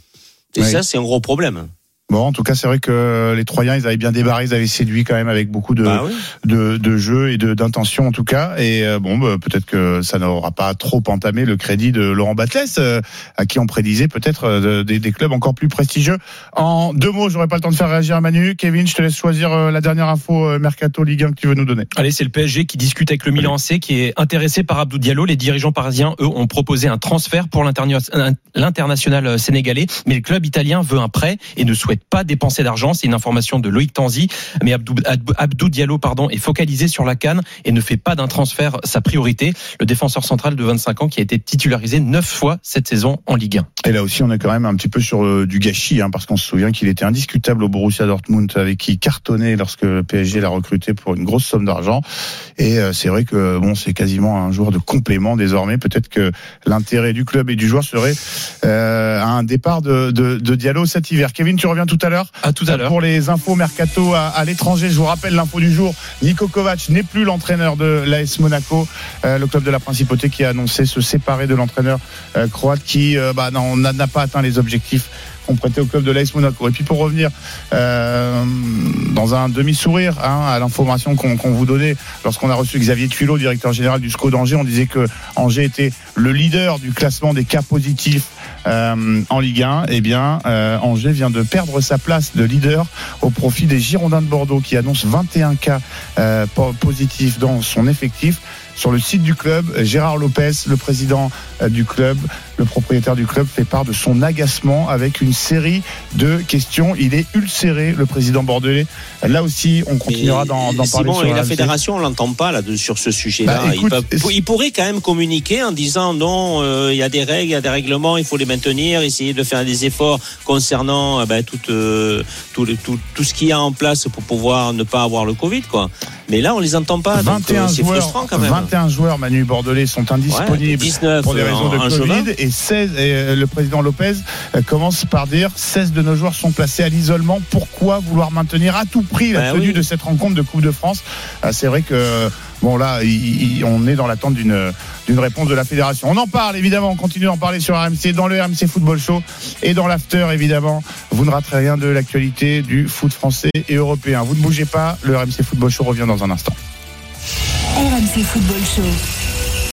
Et oui. Ça, c'est un gros problème. Bon, en tout cas, c'est vrai que les Troyens, ils avaient bien débarré, ils avaient séduit quand même avec beaucoup de bah oui. de, de jeux et de d'intention en tout cas. Et euh, bon, bah, peut-être que ça n'aura pas trop entamé le crédit de Laurent Batles, euh, à qui on prédisait peut-être euh, des, des clubs encore plus prestigieux. En deux mots, j'aurais pas le temps de faire réagir à Manu. Kevin, je te laisse choisir euh, la dernière info euh, mercato Ligue un que tu veux nous donner. Allez, c'est le P S G qui discute avec le Milan A C, qui est intéressé par Abdou Diallo. Les dirigeants parisiens, eux, ont proposé un transfert pour l'international sénégalais, mais le club italien veut un prêt et ne souhaite pas dépenser d'argent. C'est une information de Loïc Tanzi, mais Abdou, Abdou Diallo pardon, est focalisé sur la CAN et ne fait pas d'un transfert sa priorité. Le défenseur central de vingt-cinq ans qui a été titularisé neuf fois cette saison en Ligue un. Et là aussi, on est quand même un petit peu sur euh, du gâchis, hein, parce qu'on se souvient qu'il était indiscutable au Borussia Dortmund, avec qui il cartonnait lorsque le P S G l'a recruté pour une grosse somme d'argent. Et euh, c'est vrai que bon, c'est quasiment un joueur de complément désormais. Peut-être que l'intérêt du club et du joueur serait euh, un départ de, de, de Diallo cet hiver. Kevin, tu reviens tout à l'heure. À tout à l'heure. Pour les infos mercato à, à l'étranger, je vous rappelle l'info du jour. Niko Kovac n'est plus l'entraîneur de l'A S Monaco, euh, le club de la Principauté qui a annoncé se séparer de l'entraîneur euh, croate qui euh, bah, non, n'a, n'a pas atteint les objectifs qu'on prêtait au club de l'A S Monaco. Et puis pour revenir euh, dans un demi-sourire hein, à l'information qu'on, qu'on vous donnait lorsqu'on a reçu Xavier Tuilot, directeur général du S C O d'Angers, on disait que Angers était le leader du classement des cas positifs euh, en Ligue un. Eh bien, euh, Angers vient de perdre sa place de leader au profit des Girondins de Bordeaux qui annoncent vingt et un cas euh, positifs dans son effectif. Sur le site du club, Gérard Lopez, le président du club, Le propriétaire du club fait part de son agacement avec une série de questions. Il est ulcéré, le président bordelais. Là aussi, on continuera d'en, d'en parler. Simon, sur et la R M C. Fédération, on l'entend pas là sur ce sujet-là. Bah, écoute, il, peut, il pourrait quand même communiquer en disant non, euh, il y a des règles, il y a des règlements, il faut les maintenir, essayer de faire des efforts concernant euh, ben, tout, euh, tout, tout, tout ce qu'il y a en place pour pouvoir ne pas avoir le Covid, quoi. Mais là, on les entend pas. Donc, euh, c'est joueurs, frustrant quand même. vingt et un joueurs, Manu, bordelais, sont indisponibles ouais, dix-neuf pour des raisons en, de en Covid. chemin. Et, seize, et euh, le président Lopez euh, commence par dire seize de nos joueurs sont placés à l'isolement. Pourquoi vouloir maintenir à tout prix la ben tenue oui. de cette rencontre de Coupe de France? euh, C'est vrai que bon là, il, il, on est dans l'attente d'une, d'une réponse de la fédération. On en parle évidemment, on continue d'en parler sur R M C, dans le R M C Football Show et dans l'after évidemment. Vous ne raterez rien de l'actualité du foot français et européen. Vous ne bougez pas, le R M C Football Show revient dans un instant. R M C Football Show.